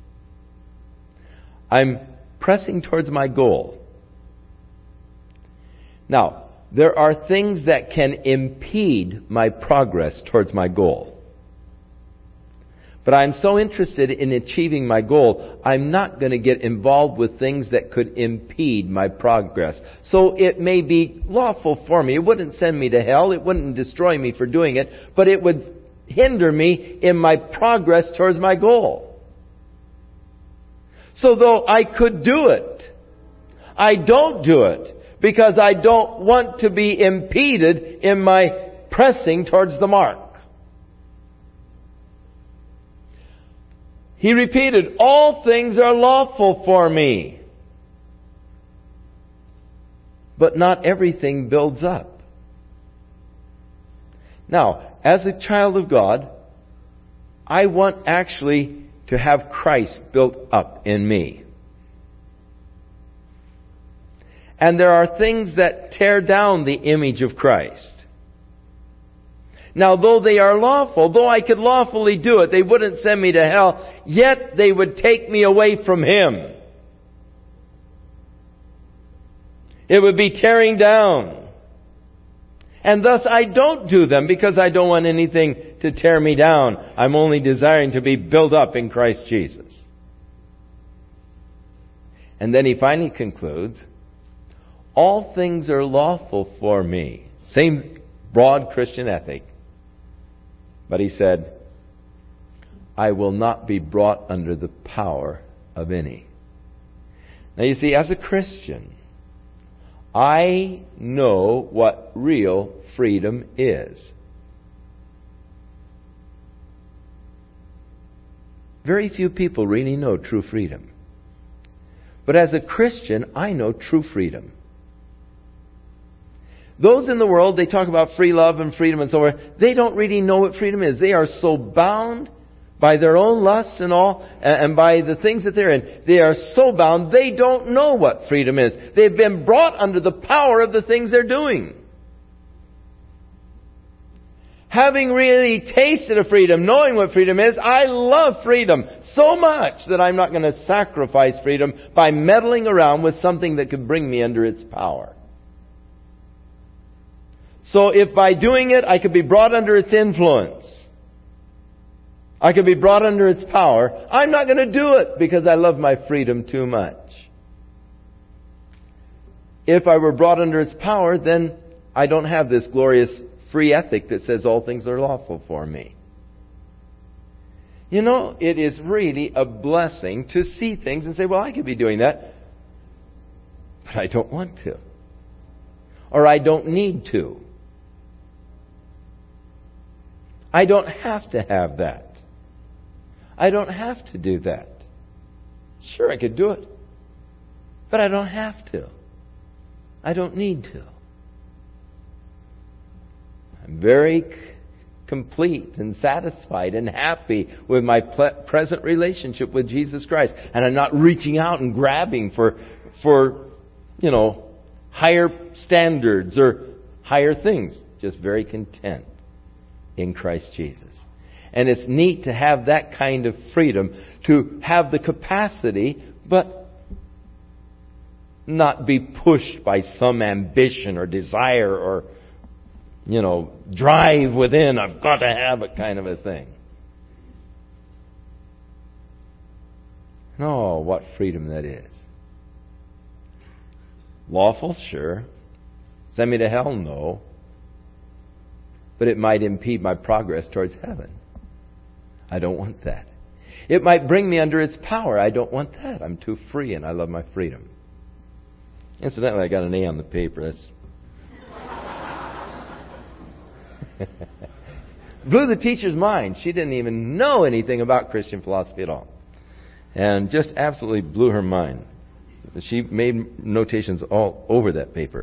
I'm pressing towards my goal. Now, there are things that can impede my progress towards my goal. But I'm so interested in achieving my goal, I'm not going to get involved with things that could impede my progress. So it may be lawful for me. It wouldn't send me to hell. It wouldn't destroy me for doing it. But it would hinder me in my progress towards my goal. So though I could do it, I don't do it because I don't want to be impeded in my pressing towards the mark. He repeated, all things are lawful for me. But not everything builds up. Now, as a child of God, I want actually to have Christ built up in me. And there are things that tear down the image of Christ. Now, though they are lawful, though I could lawfully do it, they wouldn't send me to hell, yet they would take me away from Him. It would be tearing down. And thus I don't do them because I don't want anything to tear me down. I'm only desiring to be built up in Christ Jesus. And then he finally concludes, all things are lawful for me. Same broad Christian ethic. But he said, I will not be brought under the power of any. Now you see, as a Christian, I know what real freedom is. Very few people really know true freedom. But as a Christian, I know true freedom. Those in the world, they talk about free love and freedom and so on. They don't really know what freedom is. They are so bound by their own lusts and all, and by the things that they're in. They are so bound, they don't know what freedom is. They've been brought under the power of the things they're doing. Having really tasted of freedom, knowing what freedom is, I love freedom so much that I'm not going to sacrifice freedom by meddling around with something that could bring me under its power. So if by doing it I could be brought under its influence, I could be brought under its power, I'm not going to do it because I love my freedom too much. If I were brought under its power, then I don't have this glorious free ethic that says all things are lawful for me. You know, it is really a blessing to see things and say, well, I could be doing that, but I don't want to. Or I don't need to. I don't have to have that. I don't have to do that. Sure, I could do it, but I don't have to. I don't need to. I'm very complete and satisfied and happy with my present relationship with Jesus Christ. And I'm not reaching out and grabbing for higher standards or higher things. Just very content in Christ Jesus. And it's neat to have that kind of freedom, to have the capacity, but not be pushed by some ambition or desire or drive within, I've got to have it kind of a thing. No, what freedom that is. Lawful, sure. Send me to hell, no. But it might impede my progress towards heaven. I don't want that. It might bring me under its power. I don't want that. I'm too free and I love my freedom. Incidentally, I got an A on the paper. That's blew the teacher's mind. She didn't even know anything about Christian philosophy at all. And just absolutely blew her mind. She made notations all over that paper.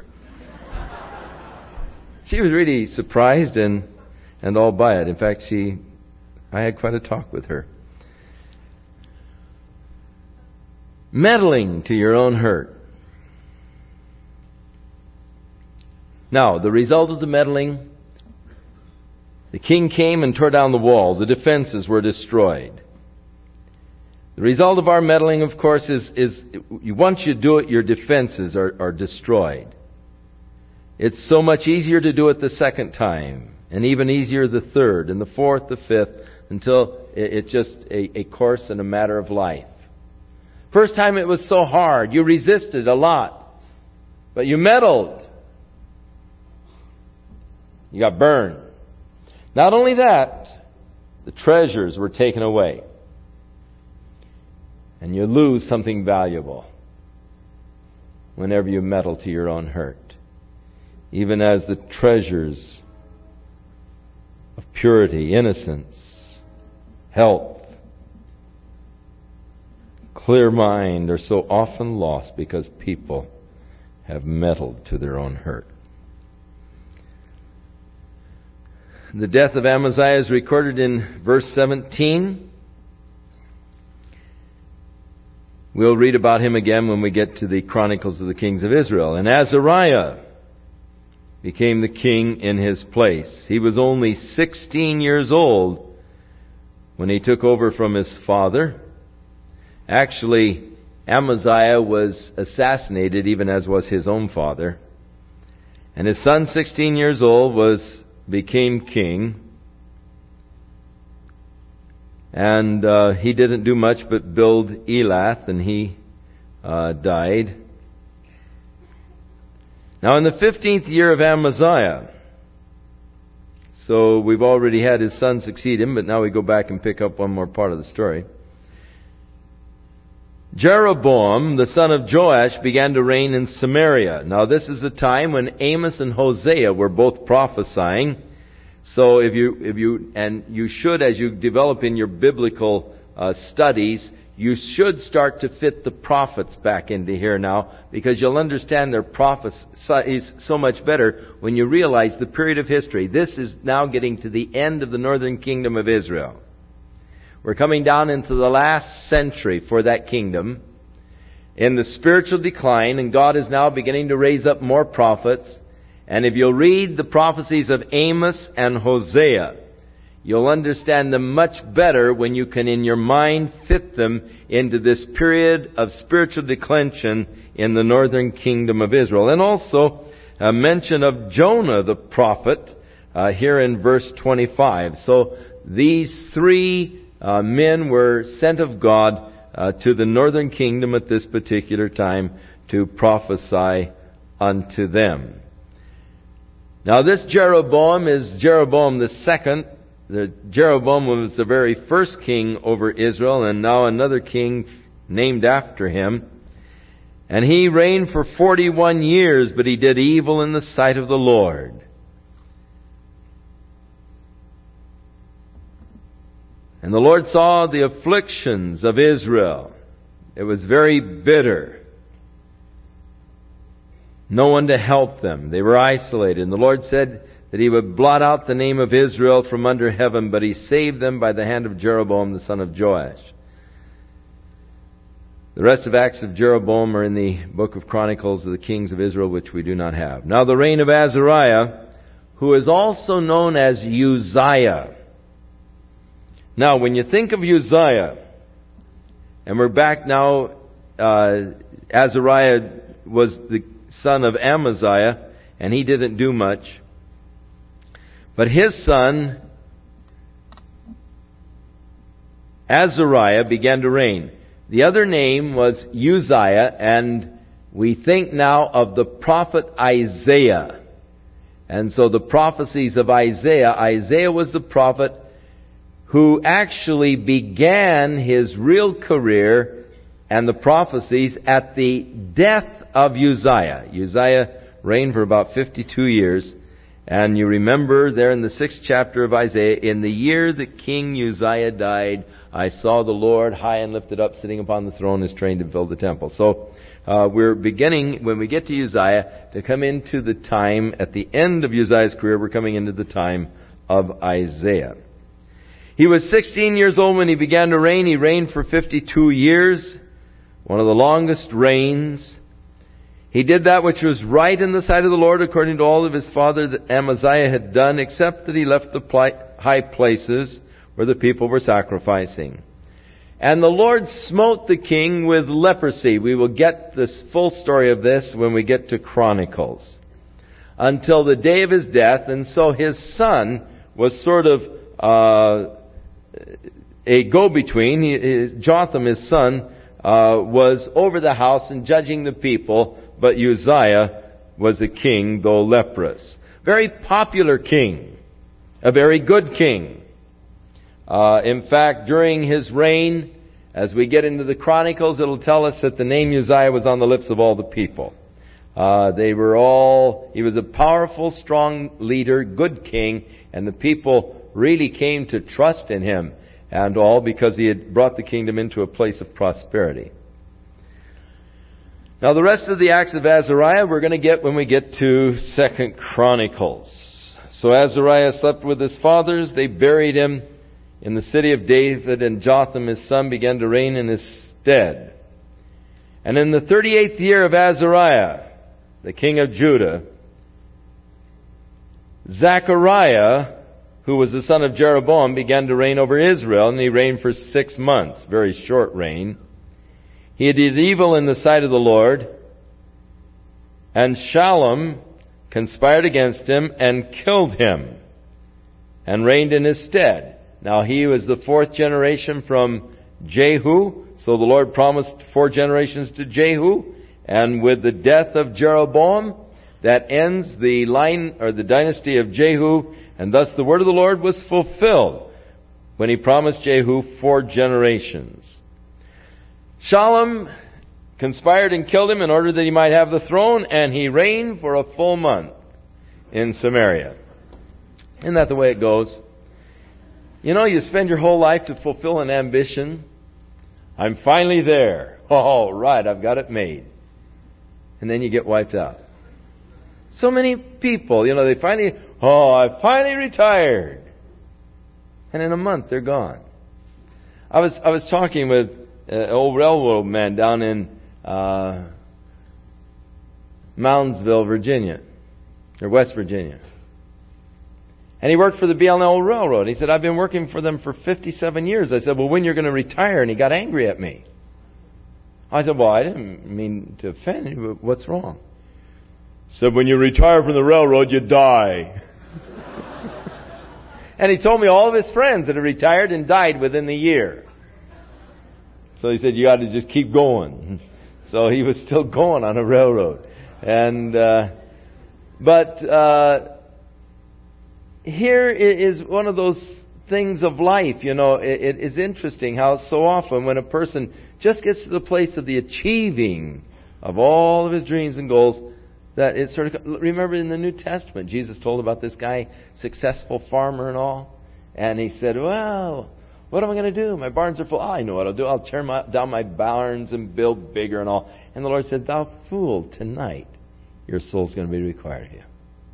She was really surprised and all by it. In fact, I had quite a talk with her. Meddling to your own hurt. Now, the result of the meddling, the king came and tore down the wall. The defenses were destroyed. The result of our meddling, of course, is once you do it, your defenses are destroyed. It's so much easier to do it the second time, and even easier the third, and the fourth, the fifth, until it's just a course and a matter of life. First time it was so hard. You resisted a lot. But you meddled. You got burned. Not only that, the treasures were taken away. And you lose something valuable whenever you meddle to your own hurt. Even as the treasures of purity, innocence, health, clear mind are so often lost because people have meddled to their own hurt. The death of Amaziah is recorded in verse 17. We'll read about him again when we get to the Chronicles of the Kings of Israel. And Azariah became the king in his place. He was only 16 years old when he took over from his father. Actually, Amaziah was assassinated even as was his own father. And his son, 16 years old, became king. And he didn't do much but build Elath, and he died. Now in the 15th year of Amaziah, so we've already had his son succeed him, but now we go back and pick up one more part of the story. Jeroboam, the son of Joash, began to reign in Samaria. Now this is the time when Amos and Hosea were both prophesying. So if you should, as you develop in your biblical studies, you should start to fit the prophets back into here now, because you'll understand their prophecies so much better when you realize the period of history. This is now getting to the end of the northern kingdom of Israel. We're coming down into the last century for that kingdom in the spiritual decline, and God is now beginning to raise up more prophets. And if you'll read the prophecies of Amos and Hosea, you'll understand them much better when you can in your mind fit them into this period of spiritual declension in the northern kingdom of Israel. And also a mention of Jonah the prophet here in verse 25. So these three men were sent of God to the northern kingdom at this particular time to prophesy unto them. Now this Jeroboam is Jeroboam the second. Jeroboam was the very first king over Israel, and now another king named after him. And he reigned for 41 years, but he did evil in the sight of the Lord. And the Lord saw the afflictions of Israel. It was very bitter. No one to help them. They were isolated. And the Lord said that He would blot out the name of Israel from under heaven, but He saved them by the hand of Jeroboam the son of Joash. The rest of Acts of Jeroboam are in the book of Chronicles of the kings of Israel, which we do not have. Now the reign of Azariah, who is also known as Uzziah. Now when you think of Uzziah, and we're back now, Azariah was the son of Amaziah, and he didn't do much. But his son, Azariah, began to reign. The other name was Uzziah, and we think now of the prophet Isaiah. And so the prophecies of Isaiah was the prophet who actually began his real career and the prophecies at the death of Uzziah. Uzziah reigned for about 52 years. And you remember there in the 6th chapter of Isaiah, in the year that King Uzziah died, I saw the Lord high and lifted up, sitting upon the throne, His train to fill the temple. So we're beginning, when we get to Uzziah, to come into the time, at the end of Uzziah's career, we're coming into the time of Isaiah. He was 16 years old when he began to reign. He reigned for 52 years, one of the longest reigns. He did that which was right in the sight of the Lord, according to all of his father that Amaziah had done, except that he left the high places where the people were sacrificing. And the Lord smote the king with leprosy. We will get this full story of this when we get to Chronicles. Until the day of his death, and so his son was sort of a go-between. Jotham, his son, was over the house and judging the people. But Uzziah was a king, though leprous. Very popular king. A very good king. In fact, during his reign, as we get into the Chronicles, it'll tell us that the name Uzziah was on the lips of all the people. He was a powerful, strong leader, good king, and the people really came to trust in him, and all because he had brought the kingdom into a place of prosperity. Now the rest of the acts of Azariah we're going to get when we get to 2 Chronicles. So Azariah slept with his fathers. They buried him in the city of David, and Jotham his son began to reign in his stead. And in the 38th year of Azariah, the king of Judah, Zechariah, who was the son of Jeroboam, began to reign over Israel, and he reigned for 6 months. Very short reign. He did evil in the sight of the Lord, and Shallum conspired against him and killed him, and reigned in his stead. Now he was the 4th generation from Jehu, so the Lord promised 4 generations to Jehu, and with the death of Jeroboam, that ends the line or the dynasty of Jehu, and thus the word of the Lord was fulfilled when He promised Jehu 4 generations. Shallum conspired and killed him in order that he might have the throne, and he reigned for a full month in Samaria. Isn't that the way it goes? You know, you spend your whole life to fulfill an ambition. I'm finally there. Oh, right, I've got it made. And then you get wiped out. So many people, they I finally retired. And in a month, they're gone. I was talking with an old railroad man down in Moundsville, Virginia, or West Virginia. And he worked for the B&L Railroad. He said, I've been working for them for 57 years. I said, well, when you're going to retire? And he got angry at me. I said, well, I didn't mean to offend you, but what's wrong? He said, when you retire from the railroad, you die. And he told me all of his friends that had retired and died within the year. So he said, you got to just keep going. So he was still going on a railroad. And, here is one of those things of life, it is interesting how so often when a person just gets to the place of the achieving of all of his dreams and goals, that it sort of, remember in the New Testament, Jesus told about this guy, successful farmer and all, and he said, well, what am I going to do? My barns are full. I know what I'll do. I'll tear down my barns and build bigger and all. And the Lord said, thou fool, tonight your soul's going to be required of you.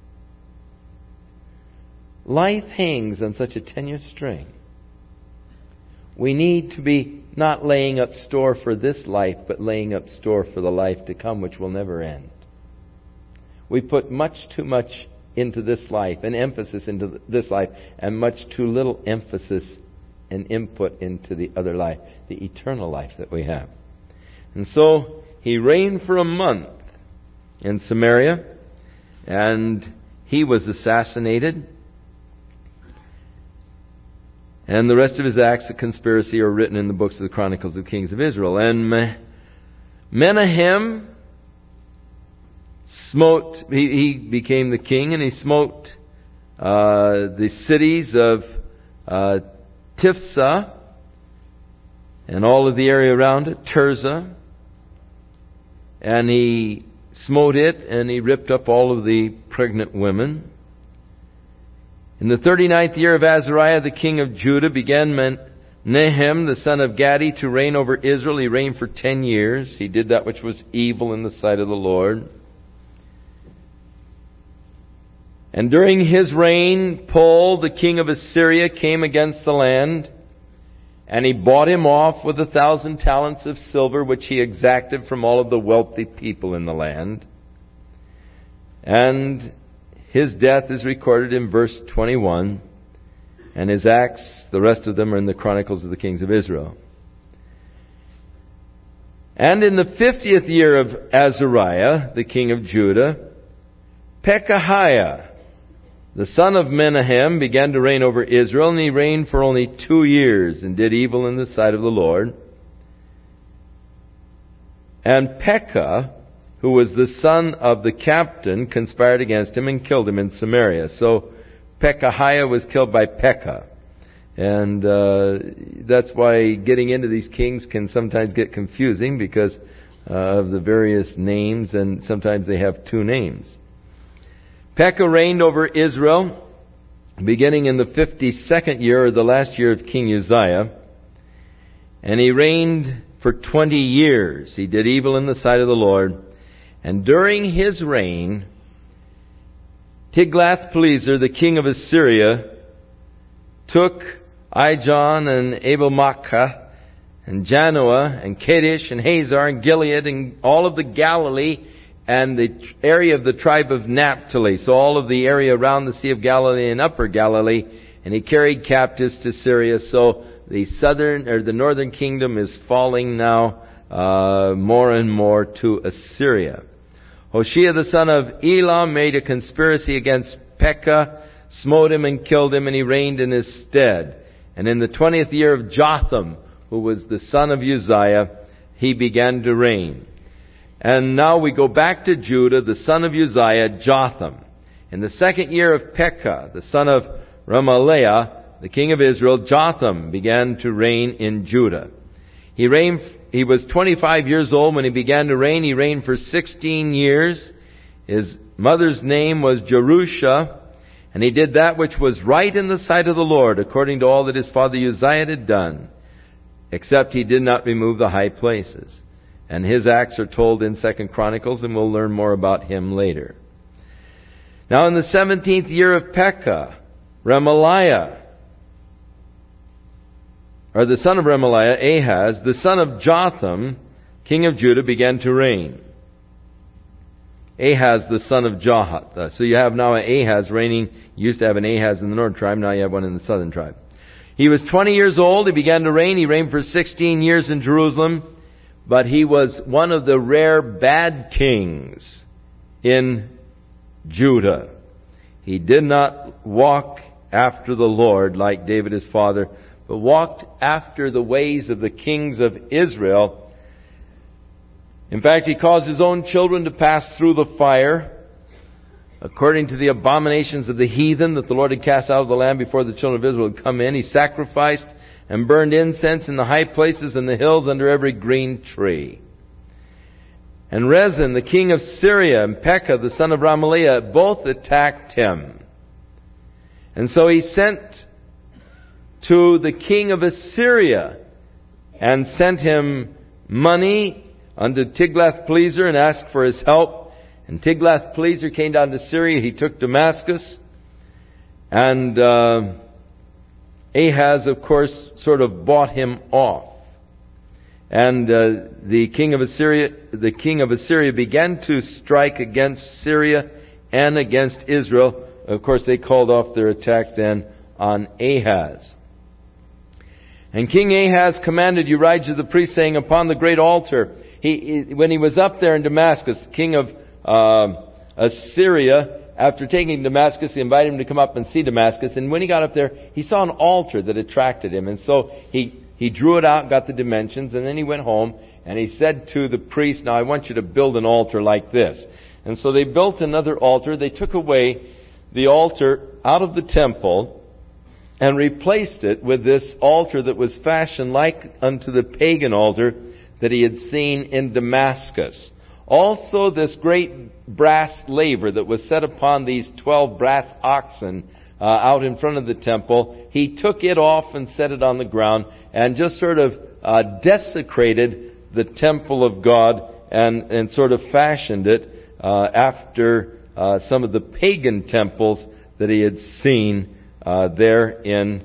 Life hangs on such a tenuous string. We need to be not laying up store for this life, but laying up store for the life to come, which will never end. We put much too much into this life, and emphasis into this life, and much too little emphasis and input into the other life, the eternal life that we have. And so he reigned for a month in Samaria, and he was assassinated. And the rest of his acts of conspiracy are written in the books of the Chronicles of the Kings of Israel. And Menahem he became the king, and he smote the cities of Tifsa and all of the area around it, Tirzah. And he smote it, and he ripped up all of the pregnant women. In the 39th year of Azariah, the king of Judah, began Menahem, the son of Gadi, to reign over Israel. He reigned for 10 years. He did that which was evil in the sight of the Lord. And during his reign, Pul, the king of Assyria, came against the land, and he bought him off with 1,000 talents of silver, which he exacted from all of the wealthy people in the land. And his death is recorded in verse 21, and his acts, the rest of them, are in the Chronicles of the Kings of Israel. And in the 50th year of Azariah, the king of Judah, Pekahiah, the son of Menahem, began to reign over Israel, and he reigned for only 2 years, and did evil in the sight of the Lord. And Pekah, who was the son of the captain, conspired against him and killed him in Samaria. So Pekahiah was killed by Pekah. And that's why getting into these kings can sometimes get confusing, because of the various names, and sometimes they have 2 names. Pekah reigned over Israel beginning in the 52nd year, or the last year of King Uzziah. And he reigned for 20 years. He did evil in the sight of the Lord. And during his reign, Tiglath-Pileser, the king of Assyria, took Ijon and Abel-Maachah and Janoah and Kadesh and Hazar and Gilead and all of the Galilee and the area of the tribe of Naphtali. So all of the area around the Sea of Galilee and Upper Galilee. And he carried captives to Syria. So the northern kingdom is falling now more and more to Assyria. Hoshea the son of Elam made a conspiracy against Pekah, smote him and killed him, and he reigned in his stead. And in the 20th year of Jotham, who was the son of Uzziah, he began to reign. And now we go back to Judah, the son of Uzziah, Jotham. In the 2nd year of Pekah, the son of Remaliah, the king of Israel, Jotham began to reign in Judah. He was 25 years old when he began to reign. He reigned for 16 years. His mother's name was Jerusha, and he did that which was right in the sight of the Lord, according to all that his father Uzziah had done, except he did not remove the high places. And his acts are told in 2 Chronicles, and we'll learn more about him later. Now in the 17th year of Pekah, Remaliah, or the son of Remaliah, Ahaz, the son of Jotham, king of Judah, began to reign. Ahaz, the son of Jahath. So you have now an Ahaz reigning. You used to have an Ahaz in the northern tribe. Now you have one in the southern tribe. He was 20 years old. He began to reign. He reigned for 16 years in Jerusalem. But he was one of the rare bad kings in Judah. He did not walk after the Lord like David his father, but walked after the ways of the kings of Israel. In fact, he caused his own children to pass through the fire, according to the abominations of the heathen that the Lord had cast out of the land before the children of Israel had come in. He sacrificed and burned incense in the high places and the hills under every green tree. And Rezin, the king of Syria, and Pekah, the son of Remaliah, both attacked him. And so he sent to the king of Assyria and sent him money unto Tiglath-Pileser and asked for his help. And Tiglath-Pileser came down to Syria. He took Damascus. And Ahaz, of course, sort of bought him off. And the king of Assyria began to strike against Syria and against Israel. Of course, they called off their attack then on Ahaz. And King Ahaz commanded Urijah the priest, saying, upon the great altar, when he was up there in Damascus, king of Assyria, after taking Damascus, he invited him to come up and see Damascus. And when he got up there, he saw an altar that attracted him. And so he drew it out, got the dimensions, and then he went home and he said to the priest, now I want you to build an altar like this. And so they built another altar. They took away the altar out of the temple and replaced it with this altar that was fashioned like unto the pagan altar that he had seen in Damascus. Also this great brass laver that was set upon these 12 brass oxen out in front of the temple, he took it off and set it on the ground and just sort of desecrated the temple of God and sort of fashioned it after some of the pagan temples that he had seen there in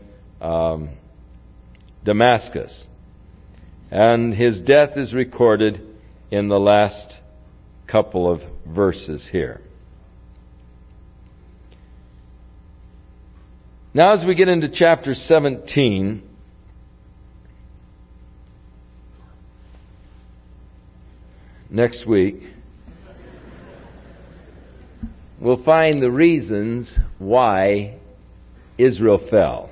Damascus. And his death is recorded in the last couple of verses here. Now as we get into chapter 17, next week, we'll find the reasons why Israel fell.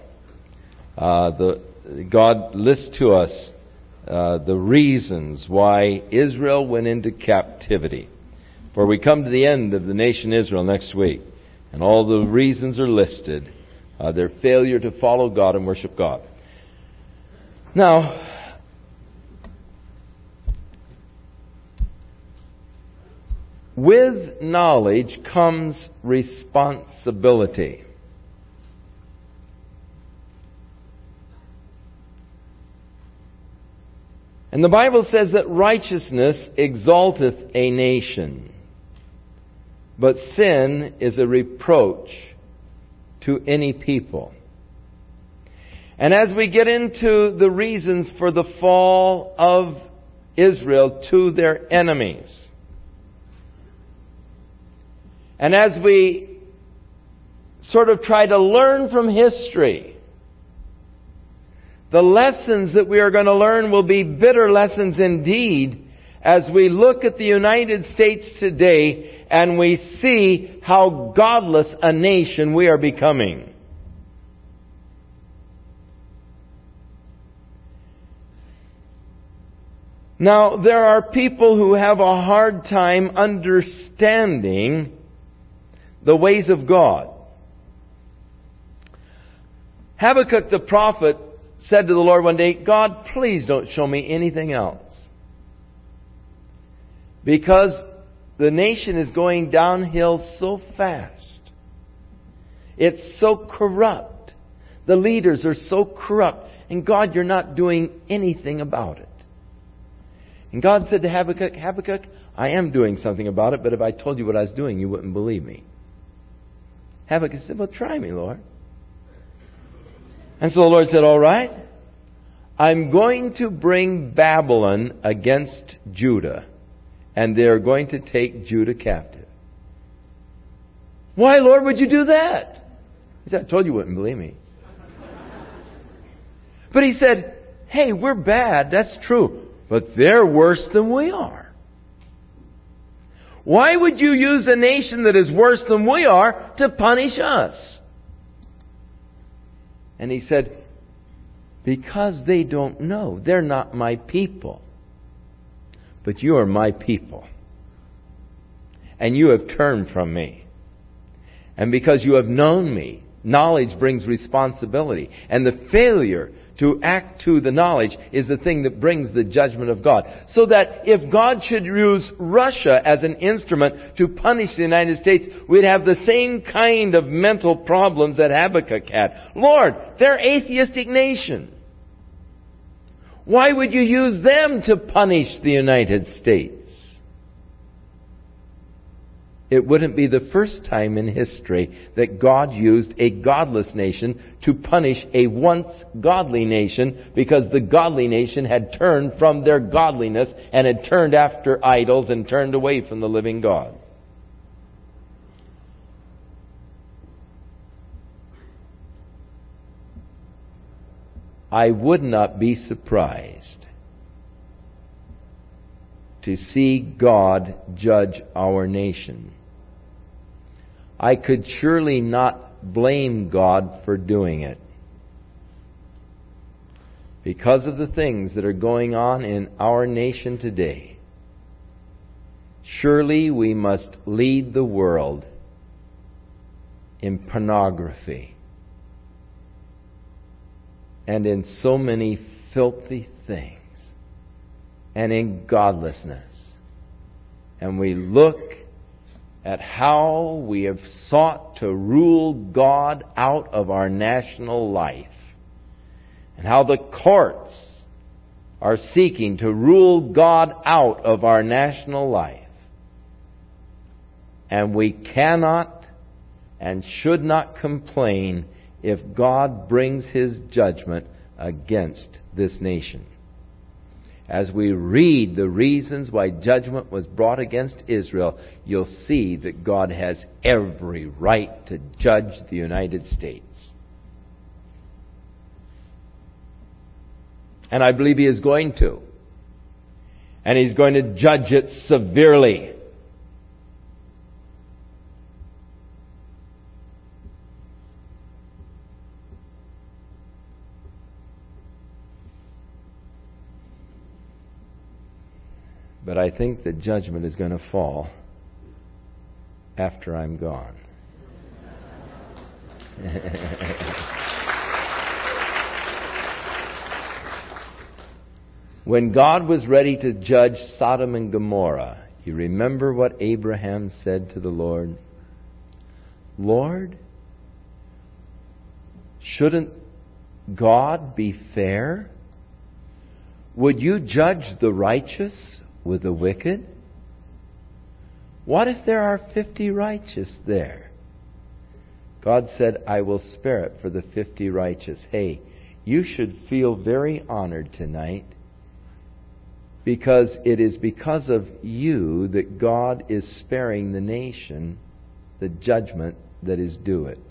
God lists to us the reasons why Israel went into captivity. For we come to the end of the nation Israel next week, and all the reasons are listed. Their failure to follow God and worship God. Now, with knowledge comes responsibility. And the Bible says that righteousness exalteth a nation, but sin is a reproach to any people. And as we get into the reasons for the fall of Israel to their enemies, and as we sort of try to learn from history, the lessons that we are going to learn will be bitter lessons indeed as we look at the United States today and we see how godless a nation we are becoming. Now, there are people who have a hard time understanding the ways of God. Habakkuk the prophet said to the Lord one day, God, please don't show me anything else. Because the nation is going downhill so fast. It's so corrupt. The leaders are so corrupt. And God, you're not doing anything about it. And God said to Habakkuk, Habakkuk, I am doing something about it, but if I told you what I was doing, you wouldn't believe me. Habakkuk said, well, try me, Lord. And so the Lord said, all right, I'm going to bring Babylon against Judah, and they're going to take Judah captive. Why, Lord, would you do that? He said, I told you you wouldn't believe me. But he said, hey, we're bad, that's true, but they're worse than we are. Why would you use a nation that is worse than we are to punish us? And he said, because they don't know. They're not my people. But you are my people. And you have turned from me. And because you have known me, knowledge brings responsibility. And the failure to act to the knowledge is the thing that brings the judgment of God. So that if God should use Russia as an instrument to punish the United States, we'd have the same kind of mental problems that Habakkuk had. Lord, they're an atheistic nation. Why would you use them to punish the United States? It wouldn't be the first time in history that God used a godless nation to punish a once godly nation, because the godly nation had turned from their godliness and had turned after idols and turned away from the living God. I would not be surprised to see God judge our nation. I could surely not blame God for doing it, because of the things that are going on in our nation today. Surely we must lead the world in pornography and in so many filthy things and in godlessness. And we look at how we have sought to rule God out of our national life, and how the courts are seeking to rule God out of our national life. And we cannot and should not complain if God brings His judgment against this nation. As we read the reasons why judgment was brought against Israel, you'll see that God has every right to judge the United States. And I believe He is going to. And He's going to judge it severely. But I think that judgment is going to fall after I'm gone. When God was ready to judge Sodom and Gomorrah, you remember what Abraham said to the Lord? Lord, shouldn't God be fair? Would you judge the righteous with the wicked? What if there are 50 righteous there? God said, I will spare it for the 50 righteous. Hey, you should feel very honored tonight, because it is because of you that God is sparing the nation the judgment that is due it.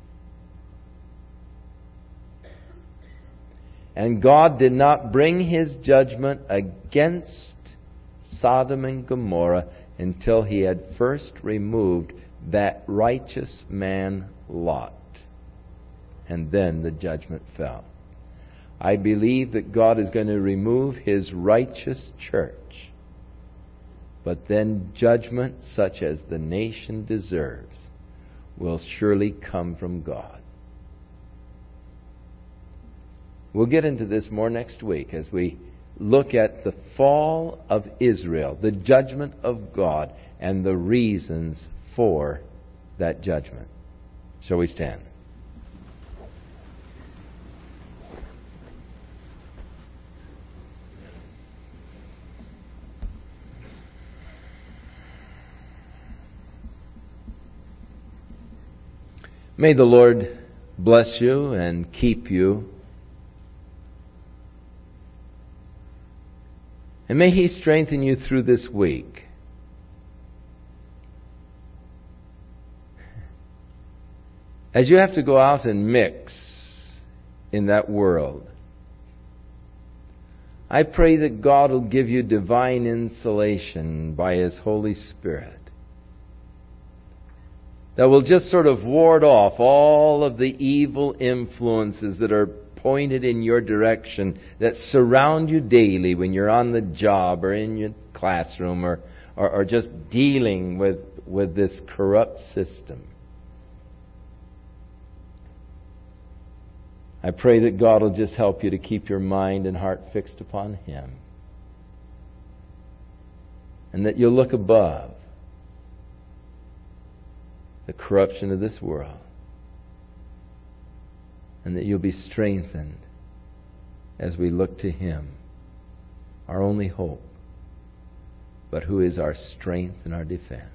And God did not bring His judgment against Sodom and Gomorrah until He had first removed that righteous man Lot. And then the judgment fell. I believe that God is going to remove His righteous church, but then judgment such as the nation deserves will surely come from God. We'll get into this more next week as we look at the fall of Israel, the judgment of God, and the reasons for that judgment. Shall we stand? May the Lord bless you and keep you. And may He strengthen you through this week. As you have to go out and mix in that world, I pray that God will give you divine insulation by His Holy Spirit that will just sort of ward off all of the evil influences that are pointed in your direction, that surround you daily when you're on the job or in your classroom or just dealing with this corrupt system. I pray that God will just help you to keep your mind and heart fixed upon Him, and that you'll look above the corruption of this world, and that you'll be strengthened as we look to Him, our only hope, but who is our strength and our defense.